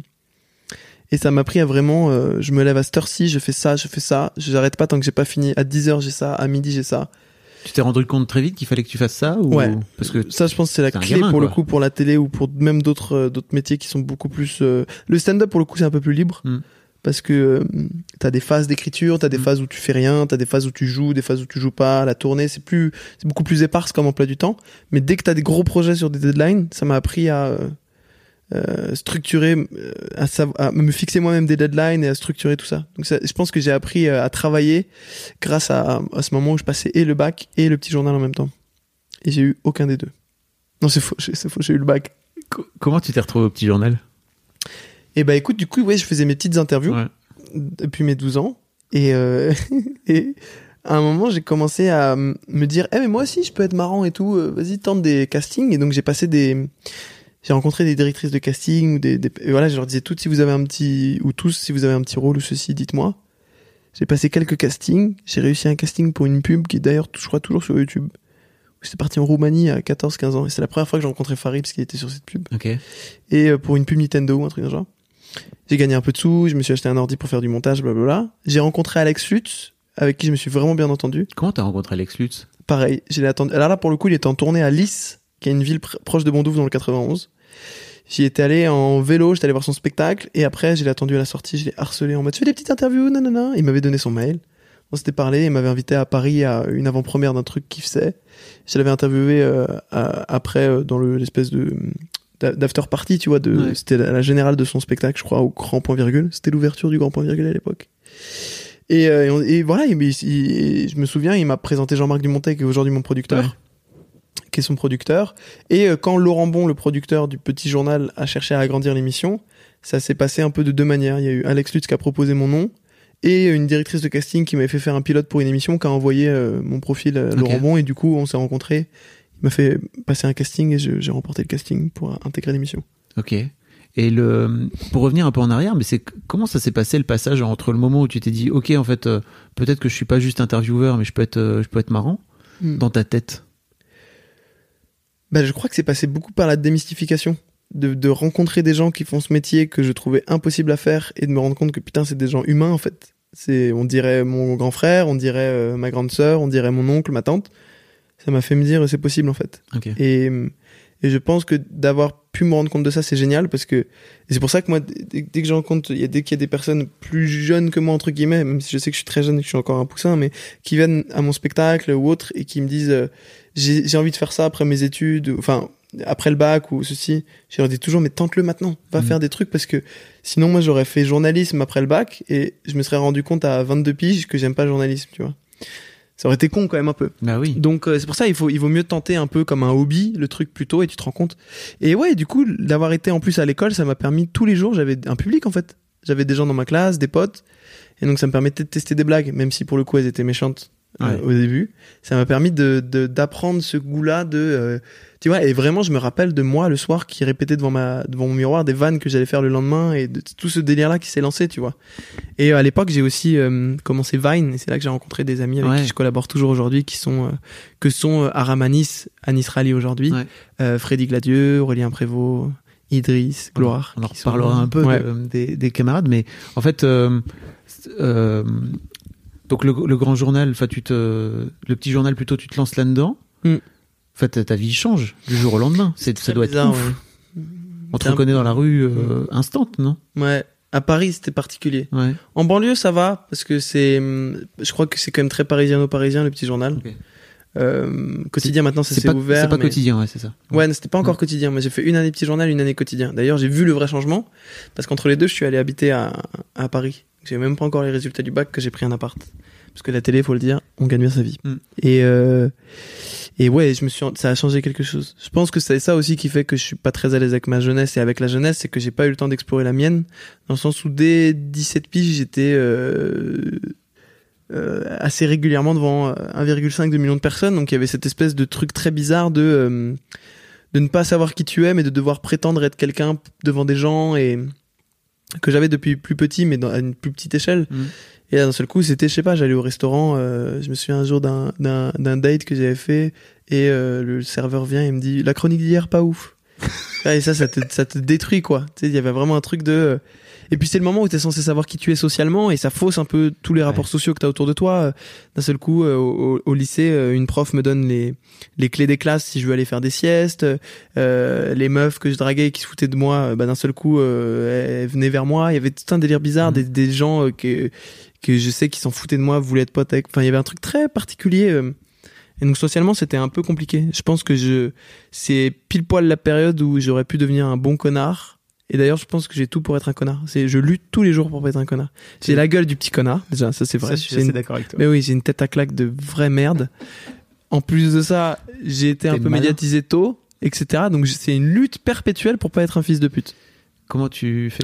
Et ça m'a appris à vraiment, euh, je me lève à cette heure-ci, je fais ça, je fais ça, j'arrête pas tant que j'ai pas fini. À dix heures j'ai ça, à midi j'ai ça. Tu t'es rendu compte très vite qu'il fallait que tu fasses ça ou... Ouais. Parce que ça, je pense que c'est la c'est clé gamin, pour quoi. le coup pour la télé ou pour même d'autres euh, d'autres métiers qui sont beaucoup plus. Euh... Le stand-up pour le coup c'est un peu plus libre mm. parce que euh, t'as des phases d'écriture, t'as des mm. phases où tu fais rien, t'as des phases où tu joues, des phases où tu joues pas. La tournée c'est plus, c'est beaucoup plus éparse comme emploi du temps. Mais dès que t'as des gros projets sur des deadlines, ça m'a appris à euh, euh, structurer, euh, à, sav- à me fixer moi-même des deadlines et à structurer tout ça. Donc ça, je pense que j'ai appris euh, à travailler grâce à, à ce moment où je passais et le bac et le petit journal en même temps. Et j'ai eu aucun des deux. Non, c'est faux, c'est faux, j'ai eu le bac. Co- comment tu t'es retrouvé au petit journal? Et bah écoute, du coup, ouais, je faisais mes petites interviews Ouais. depuis mes douze ans. Et, euh, et à un moment, j'ai commencé à m- me dire, eh mais moi aussi, je peux être marrant et tout. euh, Vas-y, tente des castings. Et donc j'ai passé des, j'ai rencontré des directrices de casting ou des, des... et voilà, je leur disais toutes si vous avez un petit ou tous si vous avez un petit rôle ou ceci, dites-moi. J'ai passé quelques castings. J'ai réussi un casting pour une pub qui est d'ailleurs, je crois, toujours sur YouTube. J'étais parti en Roumanie à quatorze quinze ans et c'est la première fois que j'ai rencontré Farid parce qu'il était sur cette pub. Ok. Et euh, pour une pub Nintendo ou un truc dans le genre. J'ai gagné un peu de sous, je me suis acheté un ordi pour faire du montage, blablabla. J'ai rencontré Alex Lutz, avec qui je me suis vraiment bien entendu. Comment t'as rencontré Alex Lutz? Pareil, je l'ai attendu. Alors là, pour le coup, il était en tournée à Lys, qui est une ville pr- proche de Bondoufle dans le quatre-vingt-onze. J'y étais allé en vélo, j'étais allé voir son spectacle, et après, je l'ai attendu à la sortie, je l'ai harcelé en mode, tu fais des petites interviews, nanana. Il m'avait donné son mail. On s'était parlé, il m'avait invité à Paris à une avant-première d'un truc qu'il faisait. Je l'avais interviewé euh, à- après euh, dans le, l'espèce de d'a- d'after party, tu vois, de, Ouais. c'était la, la générale de son spectacle, je crois, au Grand Point Virgule. C'était l'ouverture du Grand Point Virgule à l'époque. Et, euh, et, on- et voilà, il, il- il- je me souviens, il m'a présenté Jean-Marc Dumontet, qui est aujourd'hui mon producteur, Ouais. qui est son producteur. Et euh, quand Laurent Bon, le producteur du Petit Journal, a cherché à agrandir l'émission, ça s'est passé un peu de deux manières. Il y a eu Alex Lutz qui a proposé mon nom, et une directrice de casting qui m'avait fait faire un pilote pour une émission, qui a envoyé euh, mon profil à Laurent Ok. Bon, et du coup, on s'est rencontrés. Il m'a fait passer un casting et je- j'ai remporté le casting pour intégrer l'émission. Ok. Et le, pour revenir un peu en arrière, mais c'est comment ça s'est passé le passage entre le moment où tu t'es dit, ok, en fait, euh, peut-être que je suis pas juste intervieweur, mais je peux être, euh, je peux être marrant Hmm. dans ta tête. Bah, je crois que c'est passé beaucoup par la démystification. De, de rencontrer des gens qui font ce métier que je trouvais impossible à faire et de me rendre compte que putain, c'est des gens humains en fait. C'est, on dirait mon grand frère, on dirait euh, ma grande sœur, on dirait mon oncle, ma tante. Ça m'a fait me dire c'est possible en fait. Ok. Et, et je pense que d'avoir pu me rendre compte de ça, c'est génial parce que et c'est pour ça que moi, dès, dès que j'en compte, il y a dès qu'il y a des personnes plus jeunes que moi entre guillemets, même si je sais que je suis très jeune et que je suis encore un poussin, mais qui viennent à mon spectacle ou autre et qui me disent euh, j'ai, j'ai envie de faire ça après mes études, ou, enfin après le bac ou ceci, je leur dis toujours mais tente-le maintenant, va Mmh. faire des trucs parce que sinon moi j'aurais fait journalisme après le bac et je me serais rendu compte à vingt-deux piges que j'aime pas le journalisme, tu vois. Ça aurait été con quand même un peu. Bah oui. Donc euh, c'est pour ça il faut il vaut mieux tenter un peu comme un hobby le truc plus tôt et tu te rends compte. Et ouais, du coup d'avoir été en plus à l'école, ça m'a permis tous les jours, j'avais un public en fait. J'avais des gens dans ma classe, des potes et donc ça me permettait de tester des blagues même si pour le coup elles étaient méchantes euh, Ouais. au début. Ça m'a permis de de d'apprendre ce goût-là de euh, tu vois et vraiment je me rappelle de moi le soir qui répétait devant ma devant mon miroir des vannes que j'allais faire le lendemain et de tout ce délire-là qui s'est lancé, tu vois. Et euh, à l'époque, j'ai aussi euh, commencé Vine et c'est là que j'ai rencontré des amis avec Ouais. qui je collabore toujours aujourd'hui qui sont euh, que sont euh, Aram Anis, Anis Rally aujourd'hui, Ouais. euh, Freddy Gladieux, Aurélien Prévost, Idriss, Gloire. On en qui sont- reparlera un peu Ouais. de- des, des camarades, mais en fait, euh, euh, donc le, le grand journal, enfin tu te, le petit journal plutôt, tu te lances là-dedans. Mm. En fait, ta vie change du jour au lendemain. C'est, ça Très doit bizarre, être ouf. ouais. On te C'est un- reconnaît dans la rue euh, instant, non? Ouais. À Paris, c'était particulier. Ouais. En banlieue, ça va parce que c'est, hum, je crois que c'est quand même très parisiano-parisien le petit journal. Ok. Euh, quotidien maintenant, ça C'est s'est pas, ouvert. c'est pas mais- quotidien, ouais, c'est ça. Ouais, c'était pas encore Ouais. quotidien. Moi, j'ai fait une année petit journal, une année quotidien. D'ailleurs, j'ai vu le vrai changement parce qu'entre les deux, je suis allé habiter à, à Paris. J'ai même pas encore les résultats du bac que j'ai pris un appart. Parce que la télé, faut le dire, on gagne bien sa vie. Mm. Et euh, et ouais, je me suis, ça a changé quelque chose. Je pense que c'est ça aussi qui fait que je suis pas très à l'aise avec ma jeunesse et avec la jeunesse, c'est que j'ai pas eu le temps d'explorer la mienne. Dans le sens où dès dix-sept piges, j'étais euh, euh, assez régulièrement devant un virgule cinq de millions de personnes. Donc il y avait cette espèce de truc très bizarre de euh, de ne pas savoir qui tu es, mais de devoir prétendre être quelqu'un devant des gens, et que j'avais depuis plus petit, mais dans, à une plus petite échelle. Mmh. Et là, d'un seul coup, c'était, je sais pas, j'allais au restaurant, euh, je me souviens un jour d'un, d'un, d'un date que j'avais fait, et euh, le serveur vient et me dit, la chronique d'hier, pas ouf. Et ça, ça te, ça te détruit, quoi. Tu sais, il y avait vraiment un truc de... Et puis c'est le moment où t'es censé savoir qui tu es socialement, et ça fausse un peu tous les rapports ouais. sociaux que t'as autour de toi. D'un seul coup, euh, au, au lycée, euh, une prof me donne les, les clés des classes si je veux aller faire des siestes. Euh, les meufs que je draguais qui se foutaient de moi, bah, d'un seul coup, euh, elles venaient vers moi. Il y avait tout un délire bizarre, mmh. des, des gens euh, que, que je sais qui s'en foutaient de moi, voulaient être potes avec. Enfin, il y avait un truc très particulier. Euh, Et donc socialement, c'était un peu compliqué. Je pense que je, c'est pile poil la période où j'aurais pu devenir un bon connard. Et d'ailleurs, je pense que j'ai tout pour être un connard. C'est, je lutte tous les jours pour pas être un connard. J'ai c'est... la gueule du petit connard. Déjà, ça c'est vrai. Ça, je suis assez une... d'accord avec toi. Mais oui, j'ai une tête à claque de vraie merde. En plus de ça, j'ai été T'es un peu malin. médiatisé tôt, et cetera. Donc c'est une lutte perpétuelle pour pas être un fils de pute. Comment tu fais ?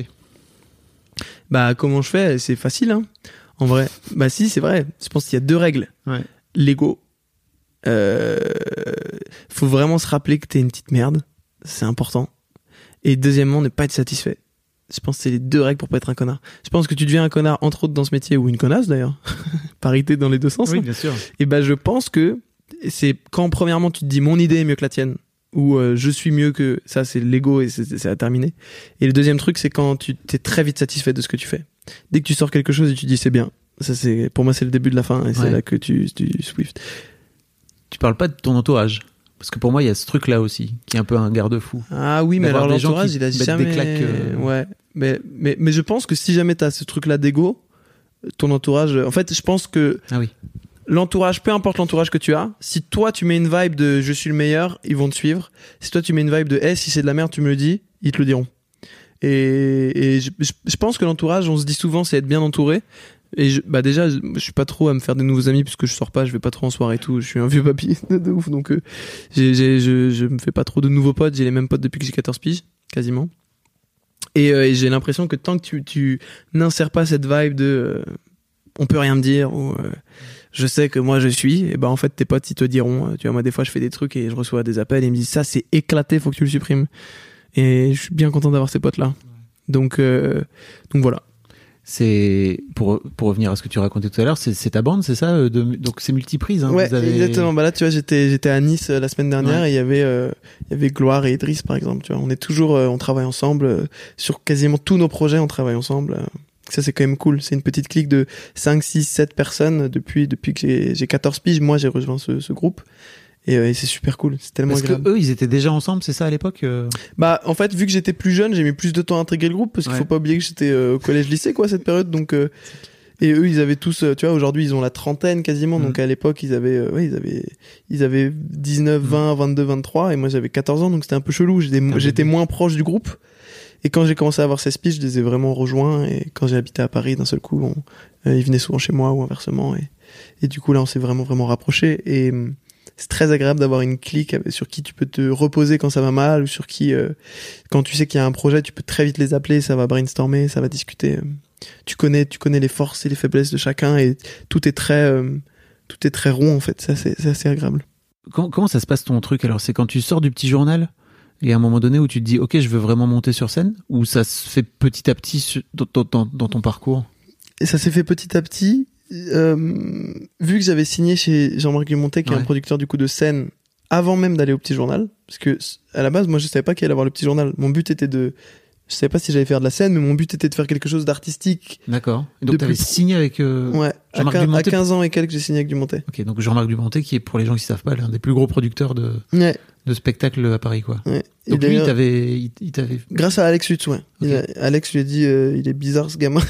Bah, comment je fais ? C'est facile, hein. En vrai. Bah si, c'est vrai. Je pense qu'il y a deux règles. Ouais. L'ego. Euh, faut vraiment se rappeler que t'es une petite merde, c'est important. Et deuxièmement, ne pas être satisfait. Je pense que c'est les deux règles pour pas être un connard. Je pense que tu deviens un connard entre autres dans ce métier, ou une connasse d'ailleurs, parité dans les deux sens. Oui, hein. bien sûr. Et ben je pense que c'est quand premièrement tu te dis mon idée est mieux que la tienne, ou euh, je suis mieux que ça, c'est l'ego et c'est, c'est à terminer. Et le deuxième truc, c'est quand tu t'es très vite satisfait de ce que tu fais. Dès que tu sors quelque chose et tu dis c'est bien, ça c'est pour moi c'est le début de la fin, et c'est ouais. là que tu tu swift. Tu parles pas de ton entourage, parce que pour moi il y a ce truc là aussi qui est un peu un garde-fou. Ah oui, mais alors l'entourage il a jamais des claques, euh... ouais, mais mais mais je pense que si jamais t'as ce truc là d'ego, ton entourage, en fait je pense que ah oui. L'entourage, peu importe l'entourage que tu as, si toi tu mets une vibe de je suis le meilleur, ils vont te suivre. Si toi tu mets une vibe de hey, si c'est de la merde tu me le dis, ils te le diront. Et, et je, je pense que l'entourage, on se dit souvent c'est être bien entouré. Et je, bah déjà, je, je suis pas trop à me faire des nouveaux amis puisque je sors pas, je vais pas trop en soirée et tout. Je suis un vieux papy de, de ouf, donc euh, j'ai, j'ai, je, je me fais pas trop de nouveaux potes. J'ai les mêmes potes depuis que j'ai quatorze piges, quasiment. Et, euh, et j'ai l'impression que tant que tu, tu n'insères pas cette vibe de euh, on peut rien me dire ou euh, je sais que moi je suis, et ben en fait tes potes ils te diront. Tu vois, moi des fois je fais des trucs et je reçois des appels et ils me disent ça c'est éclaté, faut que tu le supprimes. Et je suis bien content d'avoir ces potes là. Donc euh, donc voilà. C'est pour pour revenir à ce que tu racontais tout à l'heure, c'est, c'est ta bande, c'est ça de, donc c'est multiprise. Hein, ouais, vous avez... exactement. Bah là, tu vois, j'étais j'étais à Nice euh, la semaine dernière ouais. et il y avait euh, il y avait Gloire et Idriss par exemple. Tu vois, on est toujours, euh, on travaille ensemble euh, sur quasiment tous nos projets, on travaille ensemble. Euh, ça c'est quand même cool. C'est une petite clique de cinq, six, sept personnes depuis depuis que j'ai j'ai quatorze piges. Moi, j'ai rejoint ce, ce groupe. Et, euh, et c'est super cool, c'est tellement parce agréable. Parce que eux, ils étaient déjà ensemble, c'est ça à l'époque euh... Bah, en fait, vu que j'étais plus jeune, j'ai mis plus de temps à intégrer le groupe parce qu'il ouais. faut pas oublier que j'étais euh, au collège-lycée, quoi, cette période. Donc, euh, et eux, ils avaient tous, euh, tu vois, aujourd'hui, ils ont la trentaine quasiment. Mmh. Donc, à l'époque, ils avaient, euh, ouais, ils avaient, ils avaient dix-neuf, vingt, vingt-deux, vingt-trois, et moi, j'avais quatorze ans, donc c'était un peu chelou. J'étais, ah, j'étais moins proche du groupe. Et quand j'ai commencé à avoir seize piges, je les ai vraiment rejoints. Et quand j'ai habité à Paris, d'un seul coup, on, euh, ils venaient souvent chez moi ou inversement. Et, et du coup, là, on s'est vraiment, vraiment rapprochés. Et c'est très agréable d'avoir une clique sur qui tu peux te reposer quand ça va mal, ou sur qui, euh, quand tu sais qu'il y a un projet, tu peux très vite les appeler, ça va brainstormer, ça va discuter. Tu connais, tu connais les forces et les faiblesses de chacun, et tout est très, euh, tout est très rond en fait. Ça, c'est, c'est assez agréable. Comment, comment ça se passe ton truc alors ? C'est quand tu sors du petit journal et à un moment donné où tu te dis ok, je veux vraiment monter sur scène, ou ça se fait petit à petit dans, dans, dans ton parcours ? Et ça s'est fait petit à petit. Euh, vu que j'avais signé chez Jean-Marc Dumontet, qui ouais. est un producteur du coup de scène, avant même d'aller au petit journal, parce que à la base moi je savais pas qu'il allait avoir le petit journal. Mon but était de, je savais pas si j'allais faire de la scène, mais mon but était de faire quelque chose d'artistique. D'accord. Et donc t'avais plus... signé avec euh, ouais, Jean-Marc à, Dumontet. À quinze ans et quelques, j'ai signé avec Dumontet. Ok, donc Jean-Marc Dumontet, qui est, pour les gens qui savent pas, l'un des plus gros producteurs de ouais. de spectacles à Paris, quoi. Ouais. Donc lui, il t'avait, il, il t'avait. Grâce à Alex Lutz, ouais. Okay. A, Alex lui a dit, euh, il est bizarre ce gamin.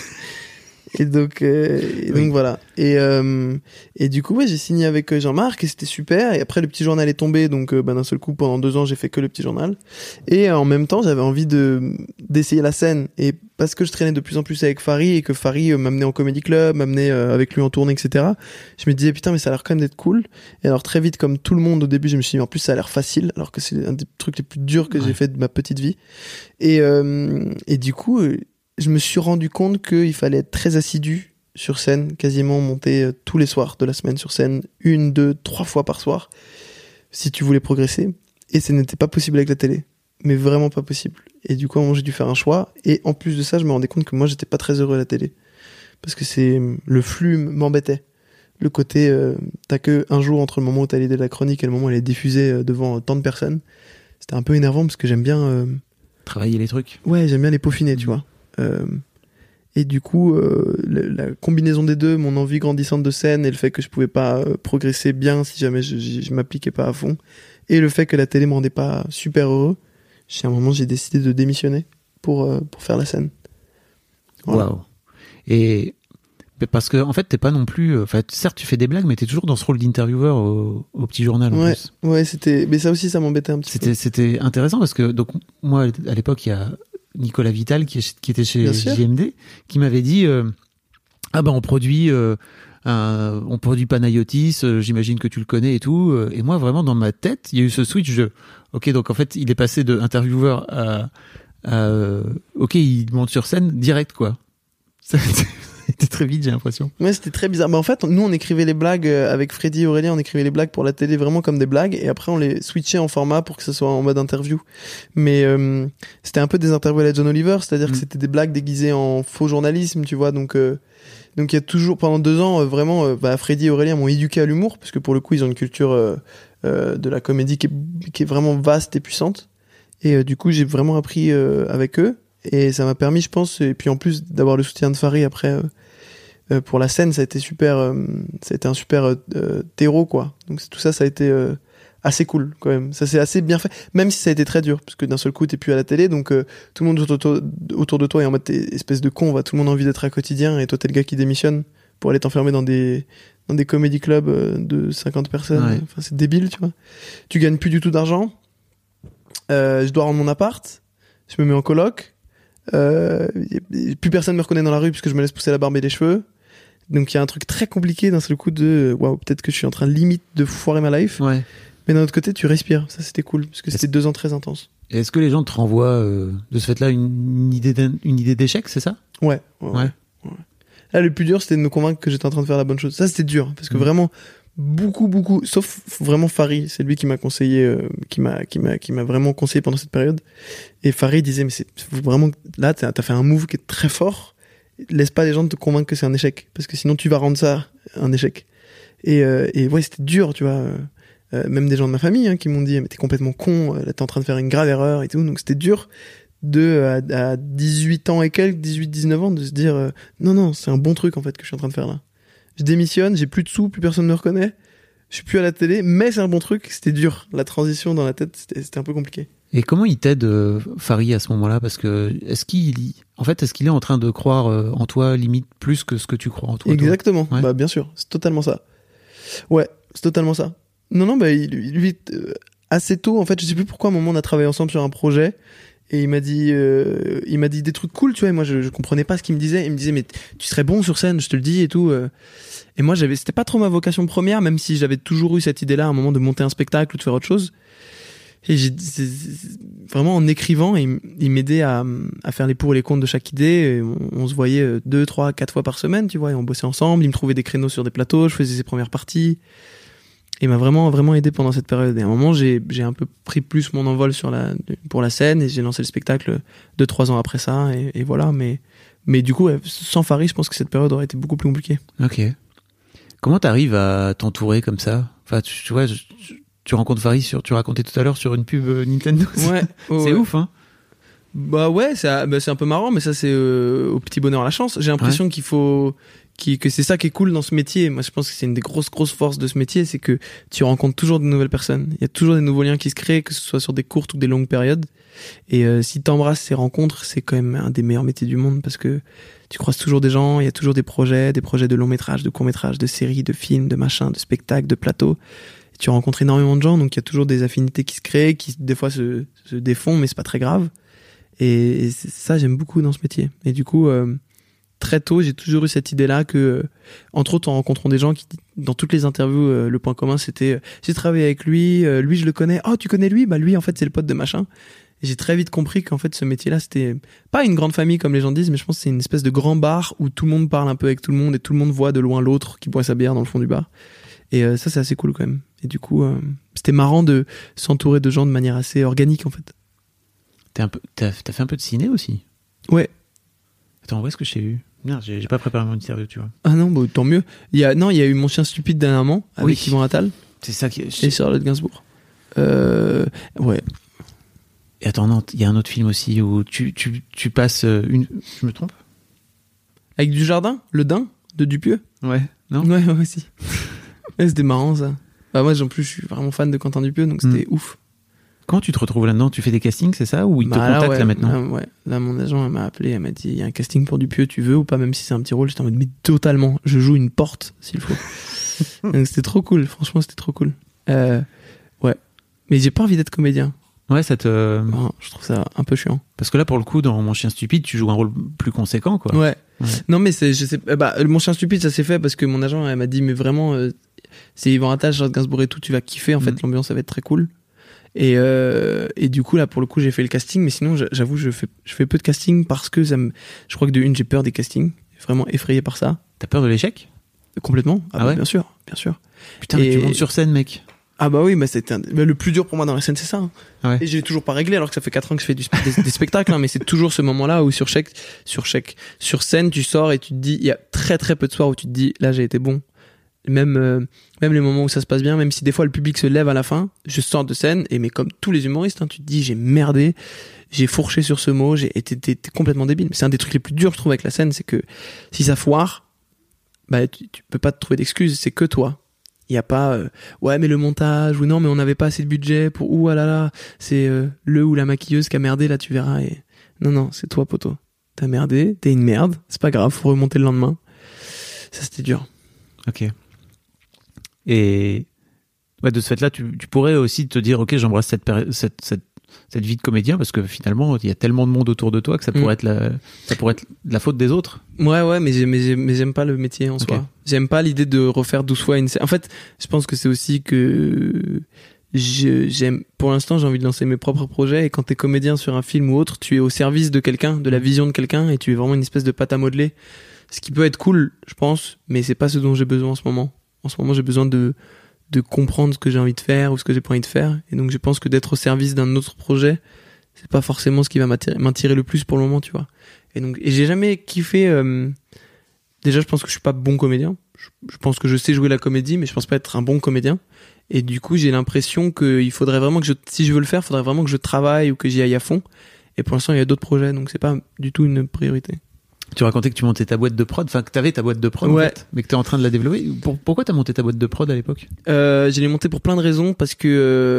Et donc, euh, et oui. donc voilà. Et euh, et du coup, ouais, j'ai signé avec Jean-Marc et c'était super. Et après, le petit journal est tombé, donc euh, bah, d'un seul coup, pendant deux ans, j'ai fait que le petit journal. Et euh, en même temps, j'avais envie de d'essayer la scène. Et parce que je traînais de plus en plus avec Fary et que Fary euh, m'amenait en comedy club, m'amenait euh, avec lui en tournée, et cetera. Je me disais putain, mais ça a l'air quand même d'être cool. Et alors très vite, comme tout le monde au début, je me suis dit en plus ça a l'air facile, alors que c'est un des trucs les plus durs que ouais. j'ai fait de ma petite vie. Et euh, et du coup. Euh, je me suis rendu compte qu'il fallait être très assidu sur scène, quasiment monter euh, tous les soirs de la semaine sur scène, une, deux, trois fois par soir, si tu voulais progresser. Et ça n'était pas possible avec la télé. Mais vraiment pas possible. Et du coup, à un moment, j'ai dû faire un choix. Et en plus de ça, je me rendais compte que moi, j'étais pas très heureux à la télé. Parce que c'est, le flux m'embêtait. Le côté, euh, t'as que un jour entre le moment où t'as l'idée de la chronique et le moment où elle est diffusée euh, devant tant de personnes. C'était un peu énervant parce que j'aime bien, euh... travailler les trucs. Ouais, j'aime bien les peaufiner, tu vois. Euh... Et du coup, euh, la, la combinaison des deux, mon envie grandissante de scène et le fait que je pouvais pas euh, progresser bien si jamais je, je, je m'appliquais pas à fond, et le fait que la télé me rendait pas super heureux, à un moment, j'ai décidé de démissionner pour, euh, pour faire la scène. Waouh. Voilà. Wow. Et parce que en fait, t'es pas non plus. Enfin, certes, tu fais des blagues, mais t'es toujours dans ce rôle d'intervieweur au, au Petit Journal. En ouais, plus. ouais, c'était. Mais ça aussi, ça m'embêtait un petit c'était, peu. C'était intéressant parce que donc moi, à l'époque, il y a Nicolas Vital qui, qui était chez J M D, qui m'avait dit euh, ah ben on produit. Euh, un, on produit Panayotis, euh, j'imagine que tu le connais et tout. Euh, et moi, vraiment, dans ma tête, il y a eu ce switch de ok, donc en fait, il est passé de intervieweur à, à euh, ok, il monte sur scène direct, quoi. Ça a été très vite, j'ai l'impression. Ouais, c'était très bizarre. Bah, en fait, nous, on écrivait les blagues avec Freddy et Aurélien, on écrivait les blagues pour la télé vraiment comme des blagues, et après, on les switchait en format pour que ce soit en mode interview. Mais euh, c'était un peu des interviews à la John Oliver, c'est-à-dire mmh. que c'était des blagues déguisées en faux journalisme, tu vois, donc... Euh, Donc il y a toujours, pendant deux ans, euh, vraiment, euh, bah, Freddy et Aurélien m'ont éduqué à l'humour, parce que pour le coup, ils ont une culture euh, euh, de la comédie qui est, qui est vraiment vaste et puissante. Et euh, du coup, j'ai vraiment appris euh, avec eux, et ça m'a permis, je pense, et puis en plus d'avoir le soutien de Farid après euh, euh, pour la scène, ça a été super, euh, ça a été un super euh, terreau, quoi. Donc tout ça, ça a été euh, assez cool quand même. Ça s'est assez bien fait, même si ça a été très dur, parce que d'un seul coup, t'es plus à la télé, donc euh, tout le monde autour, autour de toi est en mode t'es espèce de con, va tout le monde a envie d'être à quotidien, et toi t'es le gars qui démissionne pour aller t'enfermer dans des dans des comedy clubs de cinquante personnes. Ouais. Enfin, c'est débile, tu vois. Tu gagnes plus du tout d'argent. Euh, je dois rendre mon appart. Je me mets en coloc. Euh, plus personne me reconnaît dans la rue puisque je me laisse pousser la barbe et les cheveux. Donc il y a un truc très compliqué d'un seul coup de waouh, peut-être que je suis en train limite de foirer ma life. Ouais. Mais d'un autre côté, tu respires. Ça, c'était cool parce que c'était deux ans très intenses. Et est-ce que les gens te renvoient euh, de ce fait-là une idée une idée d'échec, c'est ça ? Ouais. Ouais. ouais. ouais. Là, le plus dur, c'était de me convaincre que j'étais en train de faire la bonne chose. Ça, c'était dur parce que mmh. vraiment beaucoup, beaucoup. Sauf vraiment Farid, c'est lui qui m'a conseillé, euh, qui m'a, qui m'a, qui m'a vraiment conseillé pendant cette période. Et Farid disait, mais c'est vraiment là, t'as, t'as fait un move qui est très fort. Laisse pas les gens te convaincre que c'est un échec, parce que sinon tu vas rendre ça un échec. Et, euh, et ouais, c'était dur, tu vois. Euh, même des gens de ma famille hein, qui m'ont dit, mais t'es complètement con, là t'es en train de faire une grave erreur et tout. Donc c'était dur de à, à dix-huit ans et quelques, dix-huit dix-neuf ans, de se dire, euh, non non, c'est un bon truc en fait que je suis en train de faire là. Je démissionne, j'ai plus de sous, plus personne me reconnaît, je suis plus à la télé, mais c'est un bon truc. C'était dur, la transition dans la tête, c'était, c'était un peu compliqué. Et comment il t'aide, euh, Farid, à ce moment-là ? Parce que est-ce qu'il, en fait, est-ce qu'il est en train de croire euh, en toi limite plus que ce que tu crois en toi ? Exactement. Toi ouais. Bah bien sûr, c'est totalement ça. Ouais, c'est totalement ça. Non non, bah il, lui euh, assez tôt en fait, je sais plus pourquoi à un moment on a travaillé ensemble sur un projet et il m'a dit, euh, il m'a dit des trucs cool, tu vois. Et moi je, je comprenais pas ce qu'il me disait. Il me disait mais tu serais bon sur scène, je te le dis et tout. Euh. Et moi j'avais, c'était pas trop ma vocation première, même si j'avais toujours eu cette idée-là à un moment de monter un spectacle ou de faire autre chose. Et j'ai c'est, c'est, vraiment en écrivant, il, il m'aidait à, à faire les pour et les contre de chaque idée. Et on, on se voyait deux, trois, quatre fois par semaine, tu vois, et on bossait ensemble. Il me trouvait des créneaux sur des plateaux, je faisais ses premières parties. Et il m'a vraiment, vraiment aidé pendant cette période. Et à un moment, j'ai, j'ai un peu pris plus mon envol sur la, pour la scène et j'ai lancé le spectacle deux, trois ans après ça. Et, et voilà. Mais, mais du coup, sans Farid, je pense que cette période aurait été beaucoup plus compliquée. Ok. Comment t'arrives à t'entourer comme ça ? Enfin, tu, tu vois, je, je, tu rencontres Farid sur, tu racontais tout à l'heure sur une pub Nintendo. Ouais. Oh, c'est ouais. ouf, hein. Bah ouais, c'est, bah c'est un peu marrant, mais ça c'est euh, au petit bonheur la chance. J'ai l'impression ouais. qu'il faut, qu'il, que c'est ça qui est cool dans ce métier. Moi, je pense que c'est une des grosses grosses forces de ce métier, c'est que tu rencontres toujours de nouvelles personnes. Il y a toujours des nouveaux liens qui se créent, que ce soit sur des courtes ou des longues périodes. Et euh, si t'embrasses ces rencontres, c'est quand même un des meilleurs métiers du monde parce que tu croises toujours des gens, il y a toujours des projets, des projets de long métrage, de court métrage, de séries, de films, de machins, de spectacles, de plateaux. Et tu rencontres énormément de gens, donc il y a toujours des affinités qui se créent, qui des fois se, se défont, mais c'est pas très grave. Et, et ça, j'aime beaucoup dans ce métier. Et du coup, euh, très tôt, j'ai toujours eu cette idée-là que, euh, entre autres, en rencontrant des gens qui, dans toutes les interviews, euh, le point commun, c'était euh, j'ai travaillé avec lui, euh, lui je le connais. Oh, tu connais lui ? Bah lui, en fait, c'est le pote de machin. Et j'ai très vite compris qu'en fait, ce métier-là, c'était pas une grande famille comme les gens disent, mais je pense que c'est une espèce de grand bar où tout le monde parle un peu avec tout le monde et tout le monde voit de loin l'autre qui boit sa bière dans le fond du bar. Et euh, ça, c'est assez cool quand même. Et du coup, euh, c'était marrant de s'entourer de gens de manière assez organique en fait. T'es un peu, t'as, t'as fait un peu de ciné aussi. Ouais. Attends, où est-ce que je t'ai eu? Merde, j'ai, j'ai pas préparé mon interview, tu vois. Ah non, bah, tant mieux. Il y a, non, il y a eu Mon chien stupide dernièrement avec Oui. Yvan Attal C'est ça qui. et Charlotte Gainsbourg. Euh, ouais. Et attends, non, il y a un autre film aussi où tu, tu, tu passes une. Je me trompe? Avec Dujardin, le Dain de Dupieux. Ouais. Non? Ouais, ouais, aussi. Ouais, c'était marrant ça. Bah moi, en plus, je suis vraiment fan de Quentin Dupieux, donc c'était Mm. ouf. Quand tu te retrouves là-dedans, tu fais des castings, c'est ça? Ou ils te Bah, là, contactent ouais, là maintenant? Là, ouais. Là, mon agent, elle m'a appelé, elle m'a dit, il y a un casting pour Dupieux, tu veux ou pas, même si c'est un petit rôle. J'étais en mode, mais totalement. Je joue une porte, s'il faut. Donc c'était trop cool. Franchement, c'était trop cool. Euh, ouais. Mais j'ai pas envie d'être comédien. Ouais, ça te. Non, je trouve ça un peu chiant. Parce que là, pour le coup, dans Mon chien stupide, tu joues un rôle plus conséquent, quoi. Ouais. Ouais. Non, mais c'est, je sais, bah, Mon chien stupide, ça s'est fait parce que mon agent, elle m'a dit, mais vraiment, euh, c'est Yvan Attal, Charlotte Gainsbourg et tout, tu vas kiffer. En Mm. fait, l'ambiance, ça va être très cool. Et, euh, et du coup, là, pour le coup, j'ai fait le casting, mais sinon, j'avoue, je fais, je fais peu de casting parce que ça me, je crois que de une, j'ai peur des castings. Vraiment effrayé par ça. T'as peur de l'échec? Complètement. Ah, Ah bah, ouais bien sûr, bien sûr. Putain, mais Et- tu montes sur scène, mec. Ah bah oui, bah c'était un- bah, le plus dur pour moi dans la scène, c'est ça. Hein. Ouais. Et j'ai toujours pas réglé alors que ça fait quatre ans que je fais du, des, des spectacles, hein, mais c'est toujours ce moment-là où sur chaque, sur chaque, sur scène, tu sors et tu te dis, il y a très très peu de soirs où tu te dis, là j'ai été bon. Même, euh, même les moments où ça se passe bien, même si des fois le public se lève à la fin, je sors de scène et mais comme tous les humoristes, hein, tu te dis, j'ai merdé, j'ai fourché sur ce mot, j'ai été t'es- t'es complètement débile. Mais c'est un des trucs les plus durs, je trouve, avec la scène, c'est que si ça foire, bah tu, tu peux pas te trouver d'excuses, c'est que toi. Il y a pas euh, ouais mais le montage ou non mais on n'avait pas assez de budget pour ou ah là là c'est euh, le ou la maquilleuse qui a merdé là tu verras et non non c'est toi poto, t'as merdé, t'es une merde, c'est pas grave, faut remonter le lendemain. Ça c'était dur. Ok. Et ouais, de ce fait-là, tu, tu pourrais aussi te dire, ok, j'embrasse cette, péri- cette, cette, cette vie de comédien parce que finalement, il y a tellement de monde autour de toi que ça pourrait Mm. être la, ça pourrait être la faute des autres. Ouais ouais mais j'aime, mais j'aime, mais j'aime pas le métier en Ok. soi. J'aime pas l'idée de refaire douze fois une scène. En fait je pense que c'est aussi que je, j'aime pour l'instant j'ai envie de lancer mes propres projets et quand t'es comédien sur un film ou autre tu es au service de quelqu'un, de la vision de quelqu'un et tu es vraiment une espèce de pâte à modeler, ce qui peut être cool je pense mais c'est pas ce dont j'ai besoin en ce moment. En ce moment j'ai besoin de de comprendre ce que j'ai envie de faire ou ce que j'ai pas envie de faire et donc je pense que d'être au service d'un autre projet c'est pas forcément ce qui va m'attirer, m'attirer le plus pour le moment tu vois. Et donc et j'ai jamais kiffé euh, déjà je pense que je suis pas bon comédien, je, je pense que je sais jouer la comédie mais je pense pas être un bon comédien et du coup j'ai l'impression que il faudrait vraiment que je si je veux le faire faudrait vraiment que je travaille ou que j'y aille à fond et pour l'instant il y a d'autres projets donc c'est pas du tout une priorité. Tu racontais que tu montais ta boîte de prod, enfin que t'avais ta boîte de prod Ouais. en fait, mais que t'es en train de la développer. Pour- pourquoi t'as monté ta boîte de prod à l'époque? Euh, je l'ai monté pour plein de raisons parce que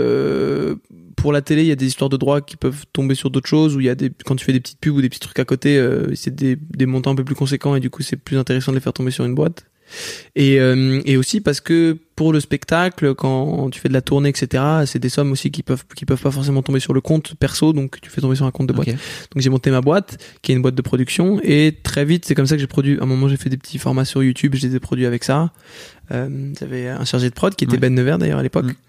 euh, pour la télé il y a des histoires de droits qui peuvent tomber sur d'autres choses où il y a des quand tu fais des petites pubs ou des petits trucs à côté euh, c'est des, des montants un peu plus conséquents et du coup c'est plus intéressant de les faire tomber sur une boîte et, euh, et aussi parce que pour le spectacle quand tu fais de la tournée etc c'est des sommes aussi qui peuvent qui peuvent pas forcément tomber sur le compte perso donc tu fais tomber sur un compte de boîte. Ok. Donc j'ai monté ma boîte, qui est une boîte de production, et très vite c'est comme ça que j'ai produit. À un moment j'ai fait des petits formats sur YouTube, je les ai produits avec ça. Euh, j'avais un chargé de prod qui était Ouais. Ben Nevers d'ailleurs à l'époque, Mm.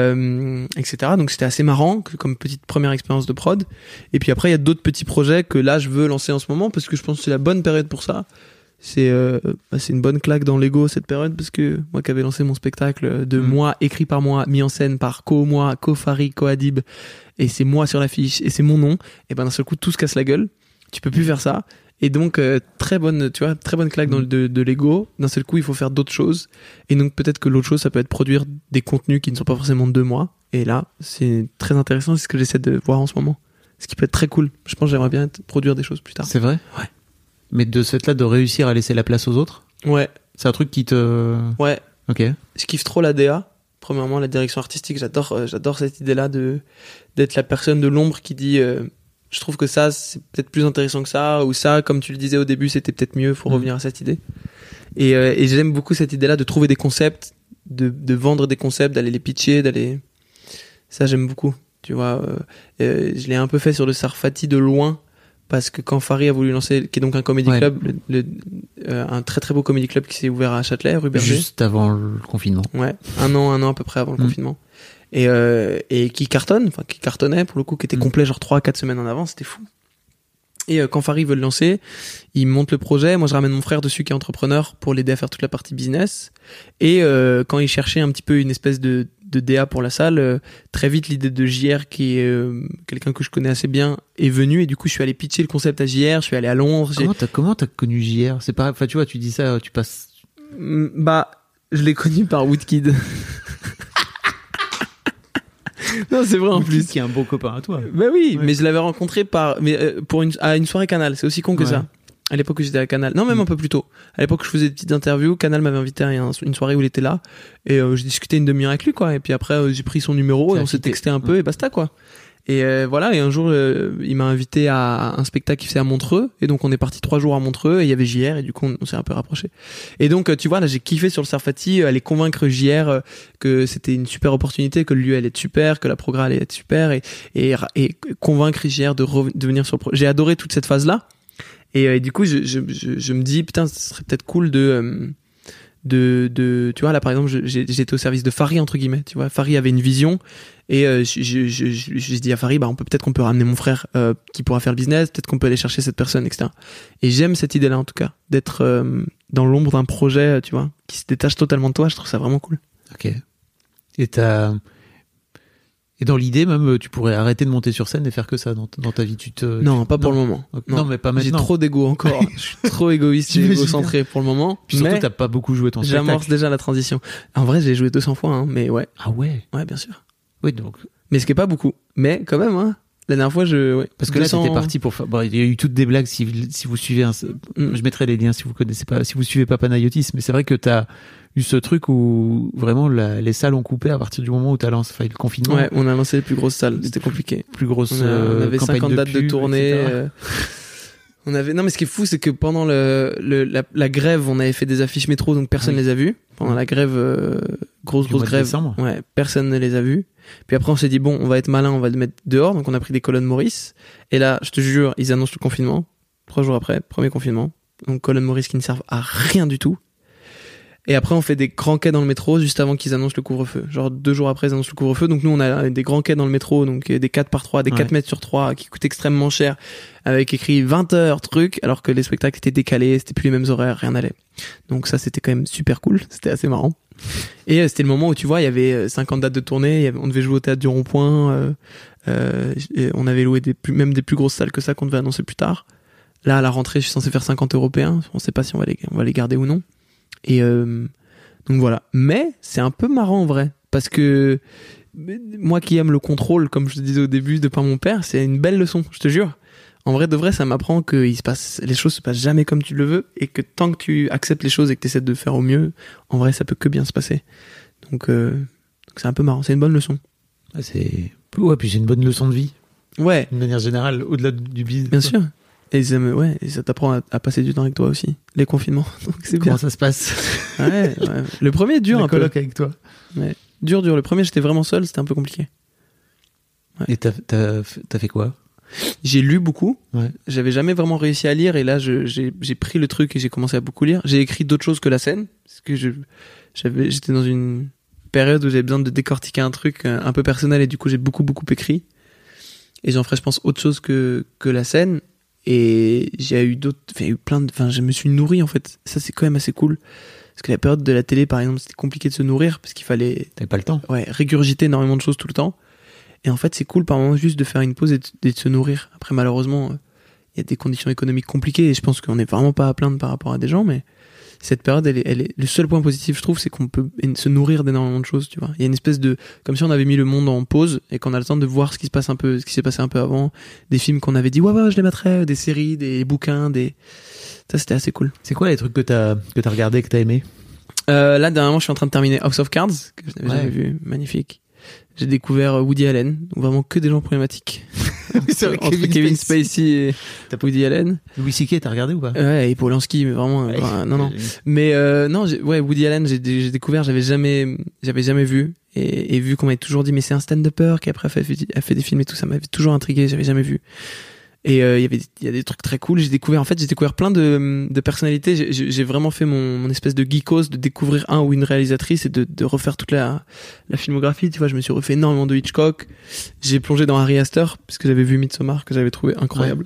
euh, et cetera. Donc c'était assez marrant que, comme petite première expérience de prod. Et puis après il y a d'autres petits projets que là je veux lancer en ce moment parce que je pense que c'est la bonne période pour ça. C'est euh, bah, c'est une bonne claque dans l'ego cette période parce que moi qui avais lancé mon spectacle de Mm. moi écrit par moi, mis en scène par co moi, co Farid, co Adib et c'est moi sur l'affiche et c'est mon nom et ben d'un seul coup tout se casse la gueule, tu peux plus faire ça et donc euh, très bonne tu vois très bonne claque dans le, de, de l'ego, d'un seul coup il faut faire d'autres choses et donc peut-être que l'autre chose ça peut être produire des contenus qui ne sont pas forcément de moi et là c'est très intéressant, c'est ce que j'essaie de voir en ce moment, ce qui peut être très cool. Je pense que j'aimerais bien être- produire des choses plus tard. C'est vrai? Ouais. Mais de ce fait-là, de réussir à laisser la place aux autres, Ouais c'est un truc qui te. ouais. Ok. Je kiffe trop la D A. Premièrement, la direction artistique, j'adore, euh, j'adore cette idée-là de d'être la personne de l'ombre qui dit, euh, je trouve que ça c'est peut-être plus intéressant que ça, ou ça, comme tu le disais au début, c'était peut-être mieux. Faut Mm. revenir à cette idée. Et, euh, et j'aime beaucoup cette idée-là de trouver des concepts, de de vendre des concepts, d'aller les pitcher, d'aller. Ça j'aime beaucoup. Tu vois, euh, euh, je l'ai un peu fait sur le Sarfati de loin. Parce que quand Farid a voulu lancer, qui est donc un comédie Ouais. club, le, le- euh, un très très beau comédie club qui s'est ouvert à Châtelet, rue Berger. Juste avant le confinement. Ouais, un an, un an à peu près avant le Mm. confinement. Et, euh, et qui cartonne, enfin qui cartonnait pour le coup, qui était Mm. complet genre trois à quatre semaines en avance, c'était fou. Et euh, quand Farid veut le lancer, il monte le projet, moi je ramène mon frère dessus qui est entrepreneur pour l'aider à faire toute la partie business. Et euh, quand il cherchait un petit peu une espèce de de D A pour la salle, euh, très vite l'idée de J R, qui est euh, quelqu'un que je connais assez bien, est venue, et du coup je suis allé pitcher le concept à J R, je suis allé à Londres. Comment t'as, comment t'as connu J R? C'est pareil, enfin tu vois, tu dis ça, tu passes... Bah, je l'ai connu par Woodkid. Non, c'est vrai en Woodkid plus. Qui est un bon copain à toi. Bah oui, Ouais. mais je l'avais rencontré par, mais euh, pour une, à une soirée Canal, c'est aussi con que Ouais. ça. À l'époque où j'étais à Canal, non même Mm. un peu plus tôt. À l'époque où je faisais des petites interviews, Canal m'avait invité à un- une soirée où il était là, et euh, j'ai discuté une demi-heure avec lui, quoi. Et puis après euh, j'ai pris son numéro, Ça et a on s'est fité. texté un peu, Ouais. et basta, quoi. Et euh, voilà, et un jour euh, il m'a invité à un spectacle qui faisait à Montreux, et donc on est parti trois jours à Montreux, et il y avait J R, et du coup on, on s'est un peu rapproché. Et donc euh, tu vois, là j'ai kiffé sur le Sarfati, euh, aller convaincre J R euh, que c'était une super opportunité, que le lieu allait être super, que la programme allait être super, et et, et convaincre J R de, reven- de venir sur le projet. J'ai adoré toute cette phase là. Et, euh, et du coup, je, je, je, je me dis, putain, ce serait peut-être cool de, euh, de, de, tu vois, là, par exemple, je- j'ai- j'étais au service de Farid, entre guillemets, tu vois. Farid avait une vision, et euh, je, je, je, je, j'ai dit à Farid, bah, on peut, peut-être qu'on peut ramener mon frère, euh, qui pourra faire le business, peut-être qu'on peut aller chercher cette personne, et cetera. Et j'aime cette idée-là, en tout cas, d'être euh, dans l'ombre d'un projet, tu vois, qui se détache totalement de toi. Je trouve ça vraiment cool. Ok. Et t'as... Et dans l'idée, même, tu pourrais arrêter de monter sur scène et faire que ça dans, dans ta vie. Tu te... Non, tu- pas pour le moment. Ok. Non, mais pas J'ai maintenant. trop d'ego encore. Je suis trop égoïste et J'imagine égocentré pour le moment. Puis surtout, mais t'as pas beaucoup joué ton j'amorce spectacle. déjà la transition. En vrai, j'ai joué deux cents fois, hein, mais ouais. Ah ouais. Ouais, bien sûr. Oui, donc. Mais ce qui est pas beaucoup. Mais quand même, hein. La dernière fois, je, ouais. Parce que là, deux cents c'était parti pour faire. Bon, il y a eu toutes des blagues. Si, si vous suivez, un... Mm. je mettrai les liens si vous connaissez pas, si vous suivez pas Panayotis. Mais c'est vrai que t'as eu ce truc où vraiment la... les salles ont coupé à partir du moment où t'as lancé, enfin, le confinement. Ouais, on a lancé les plus grosses salles. C'était compliqué. Plus grosse. On, a- on euh, avait campagne cinquante dates de pub, tournée. et cetera. euh, On avait, non, mais ce qui est fou, c'est que pendant le, le la, la grève, on avait fait des affiches métro, donc personne Oui. les a vues. Pendant la grève, euh, grosse, Du grosse mois de grève. décembre. Ouais, personne ne les a vues. Puis après, on s'est dit, bon, on va être malin, on va le mettre dehors. Donc on a pris des colonnes Maurice. Et là, je te jure, ils annoncent le confinement. Trois jours après, premier confinement. Donc colonnes Maurice qui ne servent à rien du tout. Et après, on fait des grands quais dans le métro juste avant qu'ils annoncent le couvre-feu. Genre deux jours après, ils annoncent le couvre-feu. Donc nous, on a des grands quais dans le métro, donc des quatre par trois, des Ouais. quatre mètres sur trois, qui coûtent extrêmement cher, avec écrit vingt heures, truc, alors que les spectacles étaient décalés, c'était plus les mêmes horaires, rien n'allait. Donc ça, c'était quand même super cool. C'était assez marrant. Et euh, c'était le moment où, tu vois, il y avait cinquante dates de tournée, il y avait- on devait jouer au Théâtre du Rond-Point, euh, euh, et on avait loué des plus, même des plus grosses salles que ça qu'on devait annoncer plus tard. Là, à la rentrée, je suis censé faire cinquante Européens. On sait pas si on va les, on va les garder ou non. Et euh, donc voilà. Mais c'est un peu marrant en vrai, parce que moi qui aime le contrôle, comme je te disais au début, de par mon père, c'est une belle leçon, je te jure. En vrai de vrai, ça m'apprend que il se passe, les choses se passent jamais comme tu le veux, et que tant que tu acceptes les choses et que tu essaies de faire au mieux, en vrai, ça peut que bien se passer. Donc, euh, donc c'est un peu marrant, c'est une bonne leçon. Ouais, c'est. Ouais, puis c'est une bonne leçon de vie, Ouais, d'une manière générale, au-delà du business. bien sûr. Et ça, me, ouais, et ça t'apprend à, à passer du temps avec toi aussi, les confinements. Donc c'est bien. Comment ça se passe? Ouais, ouais. Le premier est dur La un peu. coloc avec toi. Dur, dur. Le premier, j'étais vraiment seul, c'était un peu compliqué. Et t'as, t'as, t'as fait quoi? J'ai lu beaucoup. Ouais. J'avais jamais vraiment réussi à lire, et là, je, j'ai, j'ai pris le truc et j'ai commencé à beaucoup lire. J'ai écrit d'autres choses que la scène, parce que je, j'avais, j'étais dans une période où j'avais besoin de décortiquer un truc un peu personnel, et du coup, j'ai beaucoup, beaucoup écrit. Et j'en ferai, je pense, autre chose que, que la scène. Et j'ai eu d'autres, enfin, il y a eu plein de, enfin, je me suis nourri, en fait. Ça, c'est quand même assez cool. Parce que la période de la télé, par exemple, c'était compliqué de se nourrir, parce qu'il fallait, T'avais pas le temps. ouais, régurgiter énormément de choses tout le temps. Et en fait, c'est cool par moment juste de faire une pause et de, et de se nourrir. Après, malheureusement, il euh, y a des conditions économiques compliquées, et je pense qu'on n'est vraiment pas à plaindre par rapport à des gens, mais cette période, elle est, elle est, le seul point positif, je trouve, c'est qu'on peut se nourrir d'énormément de choses, tu vois. Il y a une espèce de, comme si on avait mis le monde en pause et qu'on a le temps de voir ce qui se passe un peu, ce qui s'est passé un peu avant, des films qu'on avait dit, ouais, ouais, je les mettrais, des séries, des bouquins, des, ça, c'était assez cool. C'est quoi les trucs que t'as, que t'as regardé, que t'as aimé? Euh, là, dernièrement, je suis en train de terminer House of Cards, que je n'avais Ouais. jamais vu. Magnifique. J'ai découvert Woody Allen, donc vraiment que des gens problématiques. C'est vrai, Entre Kevin, Kevin Spacey, Spacey et Woody Allen. Louis C K, t'as regardé ou pas? Ouais, et Polanski, mais vraiment, Ouais. enfin, non, non. Mais euh, non, j'ai- ouais, Woody Allen, j'ai, j'ai découvert, j'avais jamais, j'avais jamais vu, et, et vu qu'on m'avait toujours dit, mais c'est un stand-upper qui après a fait, a fait des films et tout, ça m'avait toujours intrigué, j'avais jamais vu. Et euh, il y avait, il y a des trucs très cool. J'ai découvert, en fait, j'ai découvert plein de, de personnalités. J'ai, j'ai j'ai vraiment fait mon, mon espèce de geekos de découvrir un ou une réalisatrice et de, de refaire toute la, la filmographie. Tu vois, je me suis refait énormément de Hitchcock. J'ai plongé dans Harry Astor parce que j'avais vu Midsommar, que j'avais trouvé incroyable.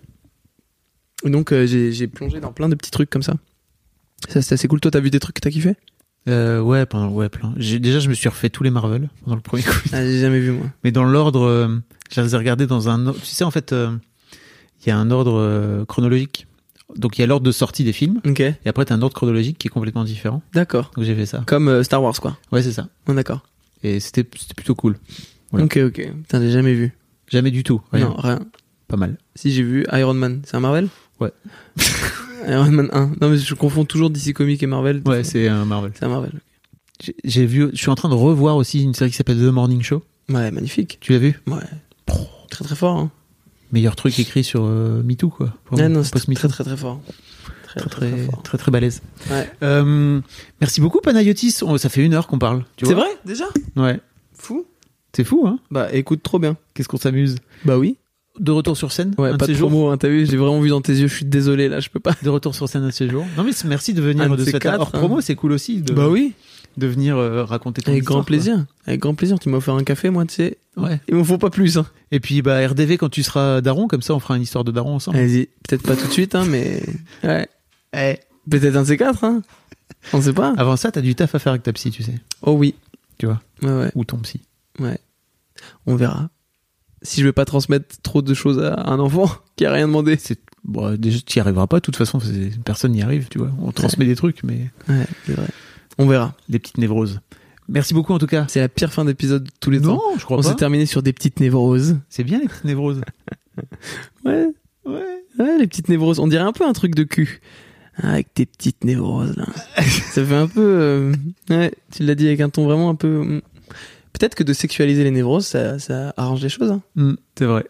Et donc euh, j'ai, j'ai plongé dans plein de petits trucs comme ça. Ça, c'est assez cool. Toi, t'as vu des trucs que t'as kiffé? Euh, ouais, pendant ouais plein. J'ai, déjà, je me suis refait tous les Marvel pendant le premier coup. Ah, j'ai jamais vu moi. Mais dans l'ordre, euh, je les ai regardés dans un. or- Tu sais, en fait, il euh, y a un ordre euh, chronologique. Donc il y a l'ordre de sortie des films, Ok. et après t'as un ordre chronologique qui est complètement différent. D'accord. Donc j'ai fait ça. Comme euh, Star Wars quoi. Ouais, c'est ça. Oh, d'accord. Et c'était c'était plutôt cool. Voilà. Ok ok. Putain, j'ai jamais vu. Jamais du tout. Rien. Non rien. Pas mal. Si j'ai vu Iron Man, c'est un Marvel? Ouais. Iron Man un. Non mais je confonds toujours D C Comics et Marvel. Ouais, c'est un Marvel. C'est un Marvel. J'ai, j'ai vu. Je suis en train de revoir aussi une série qui s'appelle The Morning Show. Ouais, magnifique. Tu l'as vu? Ouais. Très très fort. Hein. Meilleur truc écrit sur euh, MeToo quoi. Pour Ouais, moi, non, c'est post-MeToo. très très très fort. Très Très très, très, très fort. très très balèze. Ouais. Euh, merci beaucoup Panayotis. On- ça fait une heure qu'on parle. Tu C'est vois vrai déjà? Ouais. Fou. C'est fou hein. Bah écoute, trop bien. Qu'est-ce qu'on s'amuse. Bah oui. De retour sur scène. Ouais, un pas de de ces jours. promo, hein, t'as vu, j'ai vraiment vu dans tes yeux, je suis désolé là, je peux pas. De retour sur scène un de ces jours. Non mais c'est- merci de venir Un de de ces cette quatre, hors hein. promo. C'est cool aussi de, Bah oui. de venir euh, raconter ton Avec histoire, grand plaisir. Avec grand plaisir, tu m'as offert un café moi, tu sais. quoi. Ouais. Il m'en faut pas plus hein. Et puis bah R D V quand tu seras daron, comme ça on fera une histoire de daron ensemble. Vas-y, peut-être pas tout de suite hein, mais ouais. Eh. Peut-être un de ces quatre hein. On sait pas. Avant ça, t'as du taf à faire avec ta psy, tu sais. Oh oui. Tu vois. Ouais ouais. Ou ton psy. Ouais. On verra. Si je veux pas transmettre trop de choses à un enfant qui a rien demandé. C'est bon, déjà tu y arriveras pas. De toute façon, c'est- personne n'y arrive, tu vois. On transmet des trucs, mais Ouais, c'est vrai. On verra. des petites névroses. Merci beaucoup en tout cas. C'est la pire fin d'épisode de tous les temps. Non, je crois On pas. s'est terminé sur des petites névroses. C'est bien les petites névroses. Ouais. Ouais. Ouais, les petites névroses. On dirait un peu un truc de cul. Ah, avec tes petites névroses, là. Ça fait un peu... euh, Ouais, tu l'as dit avec un ton vraiment un peu... hmm. Peut-être que de sexualiser les névroses, ça, ça arrange les choses. Hein. Mm, c'est vrai.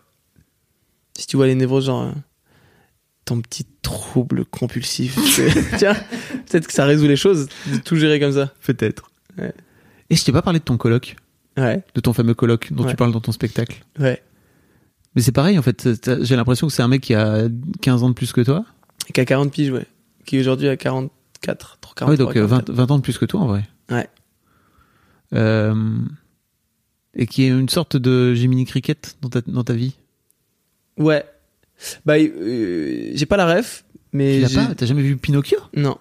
Si tu vois les névroses, genre... euh, ton petit trouble compulsif. c'est- Tiens, peut-être que ça résout les choses, de tout gérer comme ça. Peut-être. Ouais. Et je t'ai pas parlé de ton coloc, Ouais, de ton fameux coloc dont Ouais. tu parles dans ton spectacle. ouais. Mais c'est pareil en fait. T'as- J'ai l'impression que c'est un mec qui a quinze ans de plus que toi. Et qui a quarante piges, ouais. Qui aujourd'hui a quarante-quatre, Ah ouais, donc euh, vingt, quarante-quatre. vingt ans de plus que toi en vrai. Ouais. Euh, et qui est une sorte de Jiminy Cricket dans ta, dans ta vie. Ouais. Bah, euh, j'ai pas la ref, mais Tu l'as j'ai- pas T'as jamais vu Pinocchio? Non.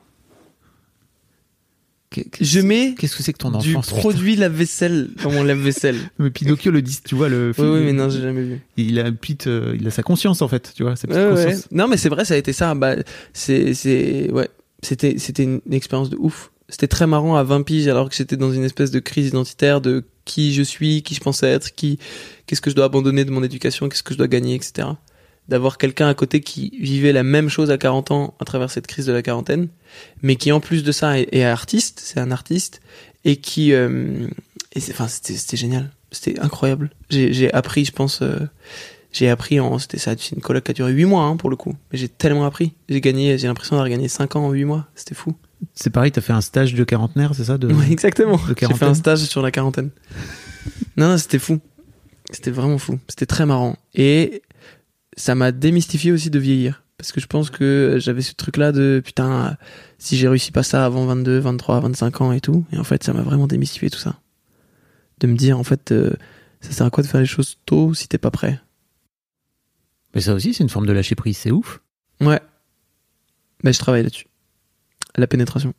Qu'est- qu'est-ce- Je mets Qu'est-ce que c'est que ton du enfance putain produit lave-vaisselle dans mon lave-vaisselle. Mais Pinocchio le dit, tu vois le Oui, film. oui, mais non, j'ai jamais vu. Il a une petite, euh, il a sa conscience en fait, tu vois, sa petite Ouais, ouais. conscience. Non, mais c'est vrai, ça a été ça. Bah, c'est, c'est, ouais. C'était, c'était une expérience de ouf. C'était très marrant à vingt piges alors que j'étais dans une espèce de crise identitaire de qui je suis, qui je pensais être, qui, qu'est-ce que je dois abandonner de mon éducation, qu'est-ce que je dois gagner, et cetera. D'avoir quelqu'un à côté qui vivait la même chose à quarante ans à travers cette crise de la quarantaine, mais qui en plus de ça est, est artiste, c'est un artiste, et qui, euh, et c'est, enfin, c'était, c'était génial. C'était incroyable. J'ai, j'ai appris, je pense, euh, j'ai appris en, c'était ça, c'est une coloc qui a duré huit mois, hein, pour le coup. Mais j'ai tellement appris. J'ai gagné, j'ai l'impression d'avoir gagné cinq ans en huit mois. C'était fou. C'est pareil, t'as fait un stage de quarantenaire, c'est ça de... Ouais, exactement. de J'ai fait quarantaine. un stage sur la quarantaine. non, non, c'était fou. C'était vraiment fou. C'était très marrant. Et ça m'a démystifié aussi de vieillir. Parce que je pense que j'avais ce truc-là de, putain, si j'ai réussi pas ça avant vingt-deux, vingt-trois, vingt-cinq ans et tout. Et en fait, ça m'a vraiment démystifié tout ça. De me dire, en fait, euh, ça sert à quoi de faire les choses tôt si t'es pas prêt? Mais ça aussi, c'est une forme de lâcher prise, c'est ouf. Ouais. Mais je travaille là-dessus. La pénétration.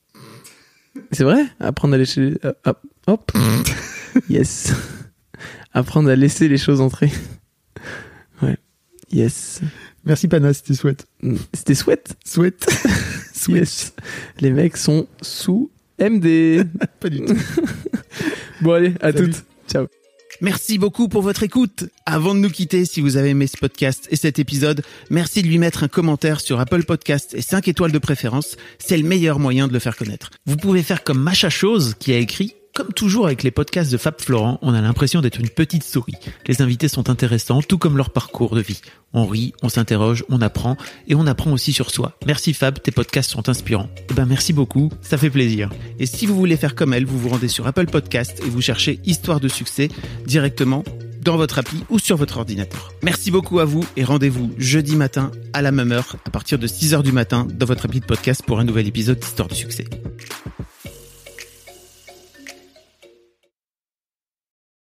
C'est vrai? Apprendre à laisser... euh, hop. hop. Yes. Apprendre à laisser les choses entrer. Ouais. Yes. Merci Pana, c'était chouette. C'était chouette. Chouette. Yes. Les mecs sont sous M D. Pas du tout. Bon allez, à Salut. toutes. Ciao. Merci beaucoup pour votre écoute. Avant de nous quitter, si vous avez aimé ce podcast et cet épisode, merci de lui mettre un commentaire sur Apple Podcast et cinq étoiles de préférence. C'est le meilleur moyen de le faire connaître. Vous pouvez faire comme Macha Chose qui a écrit: comme toujours avec les podcasts de Fab Florent, on a l'impression d'être une petite souris. Les invités sont intéressants, tout comme leur parcours de vie. On rit, on s'interroge, on apprend, et on apprend aussi sur soi. Merci Fab, tes podcasts sont inspirants. Eh ben merci beaucoup, ça fait plaisir. Et si vous voulez faire comme elle, vous vous rendez sur Apple Podcast et vous cherchez Histoire de succès directement dans votre appli ou sur votre ordinateur. Merci beaucoup à vous et rendez-vous jeudi matin à la même heure à partir de six heures du matin dans votre appli de podcast pour un nouvel épisode d'Histoire de succès.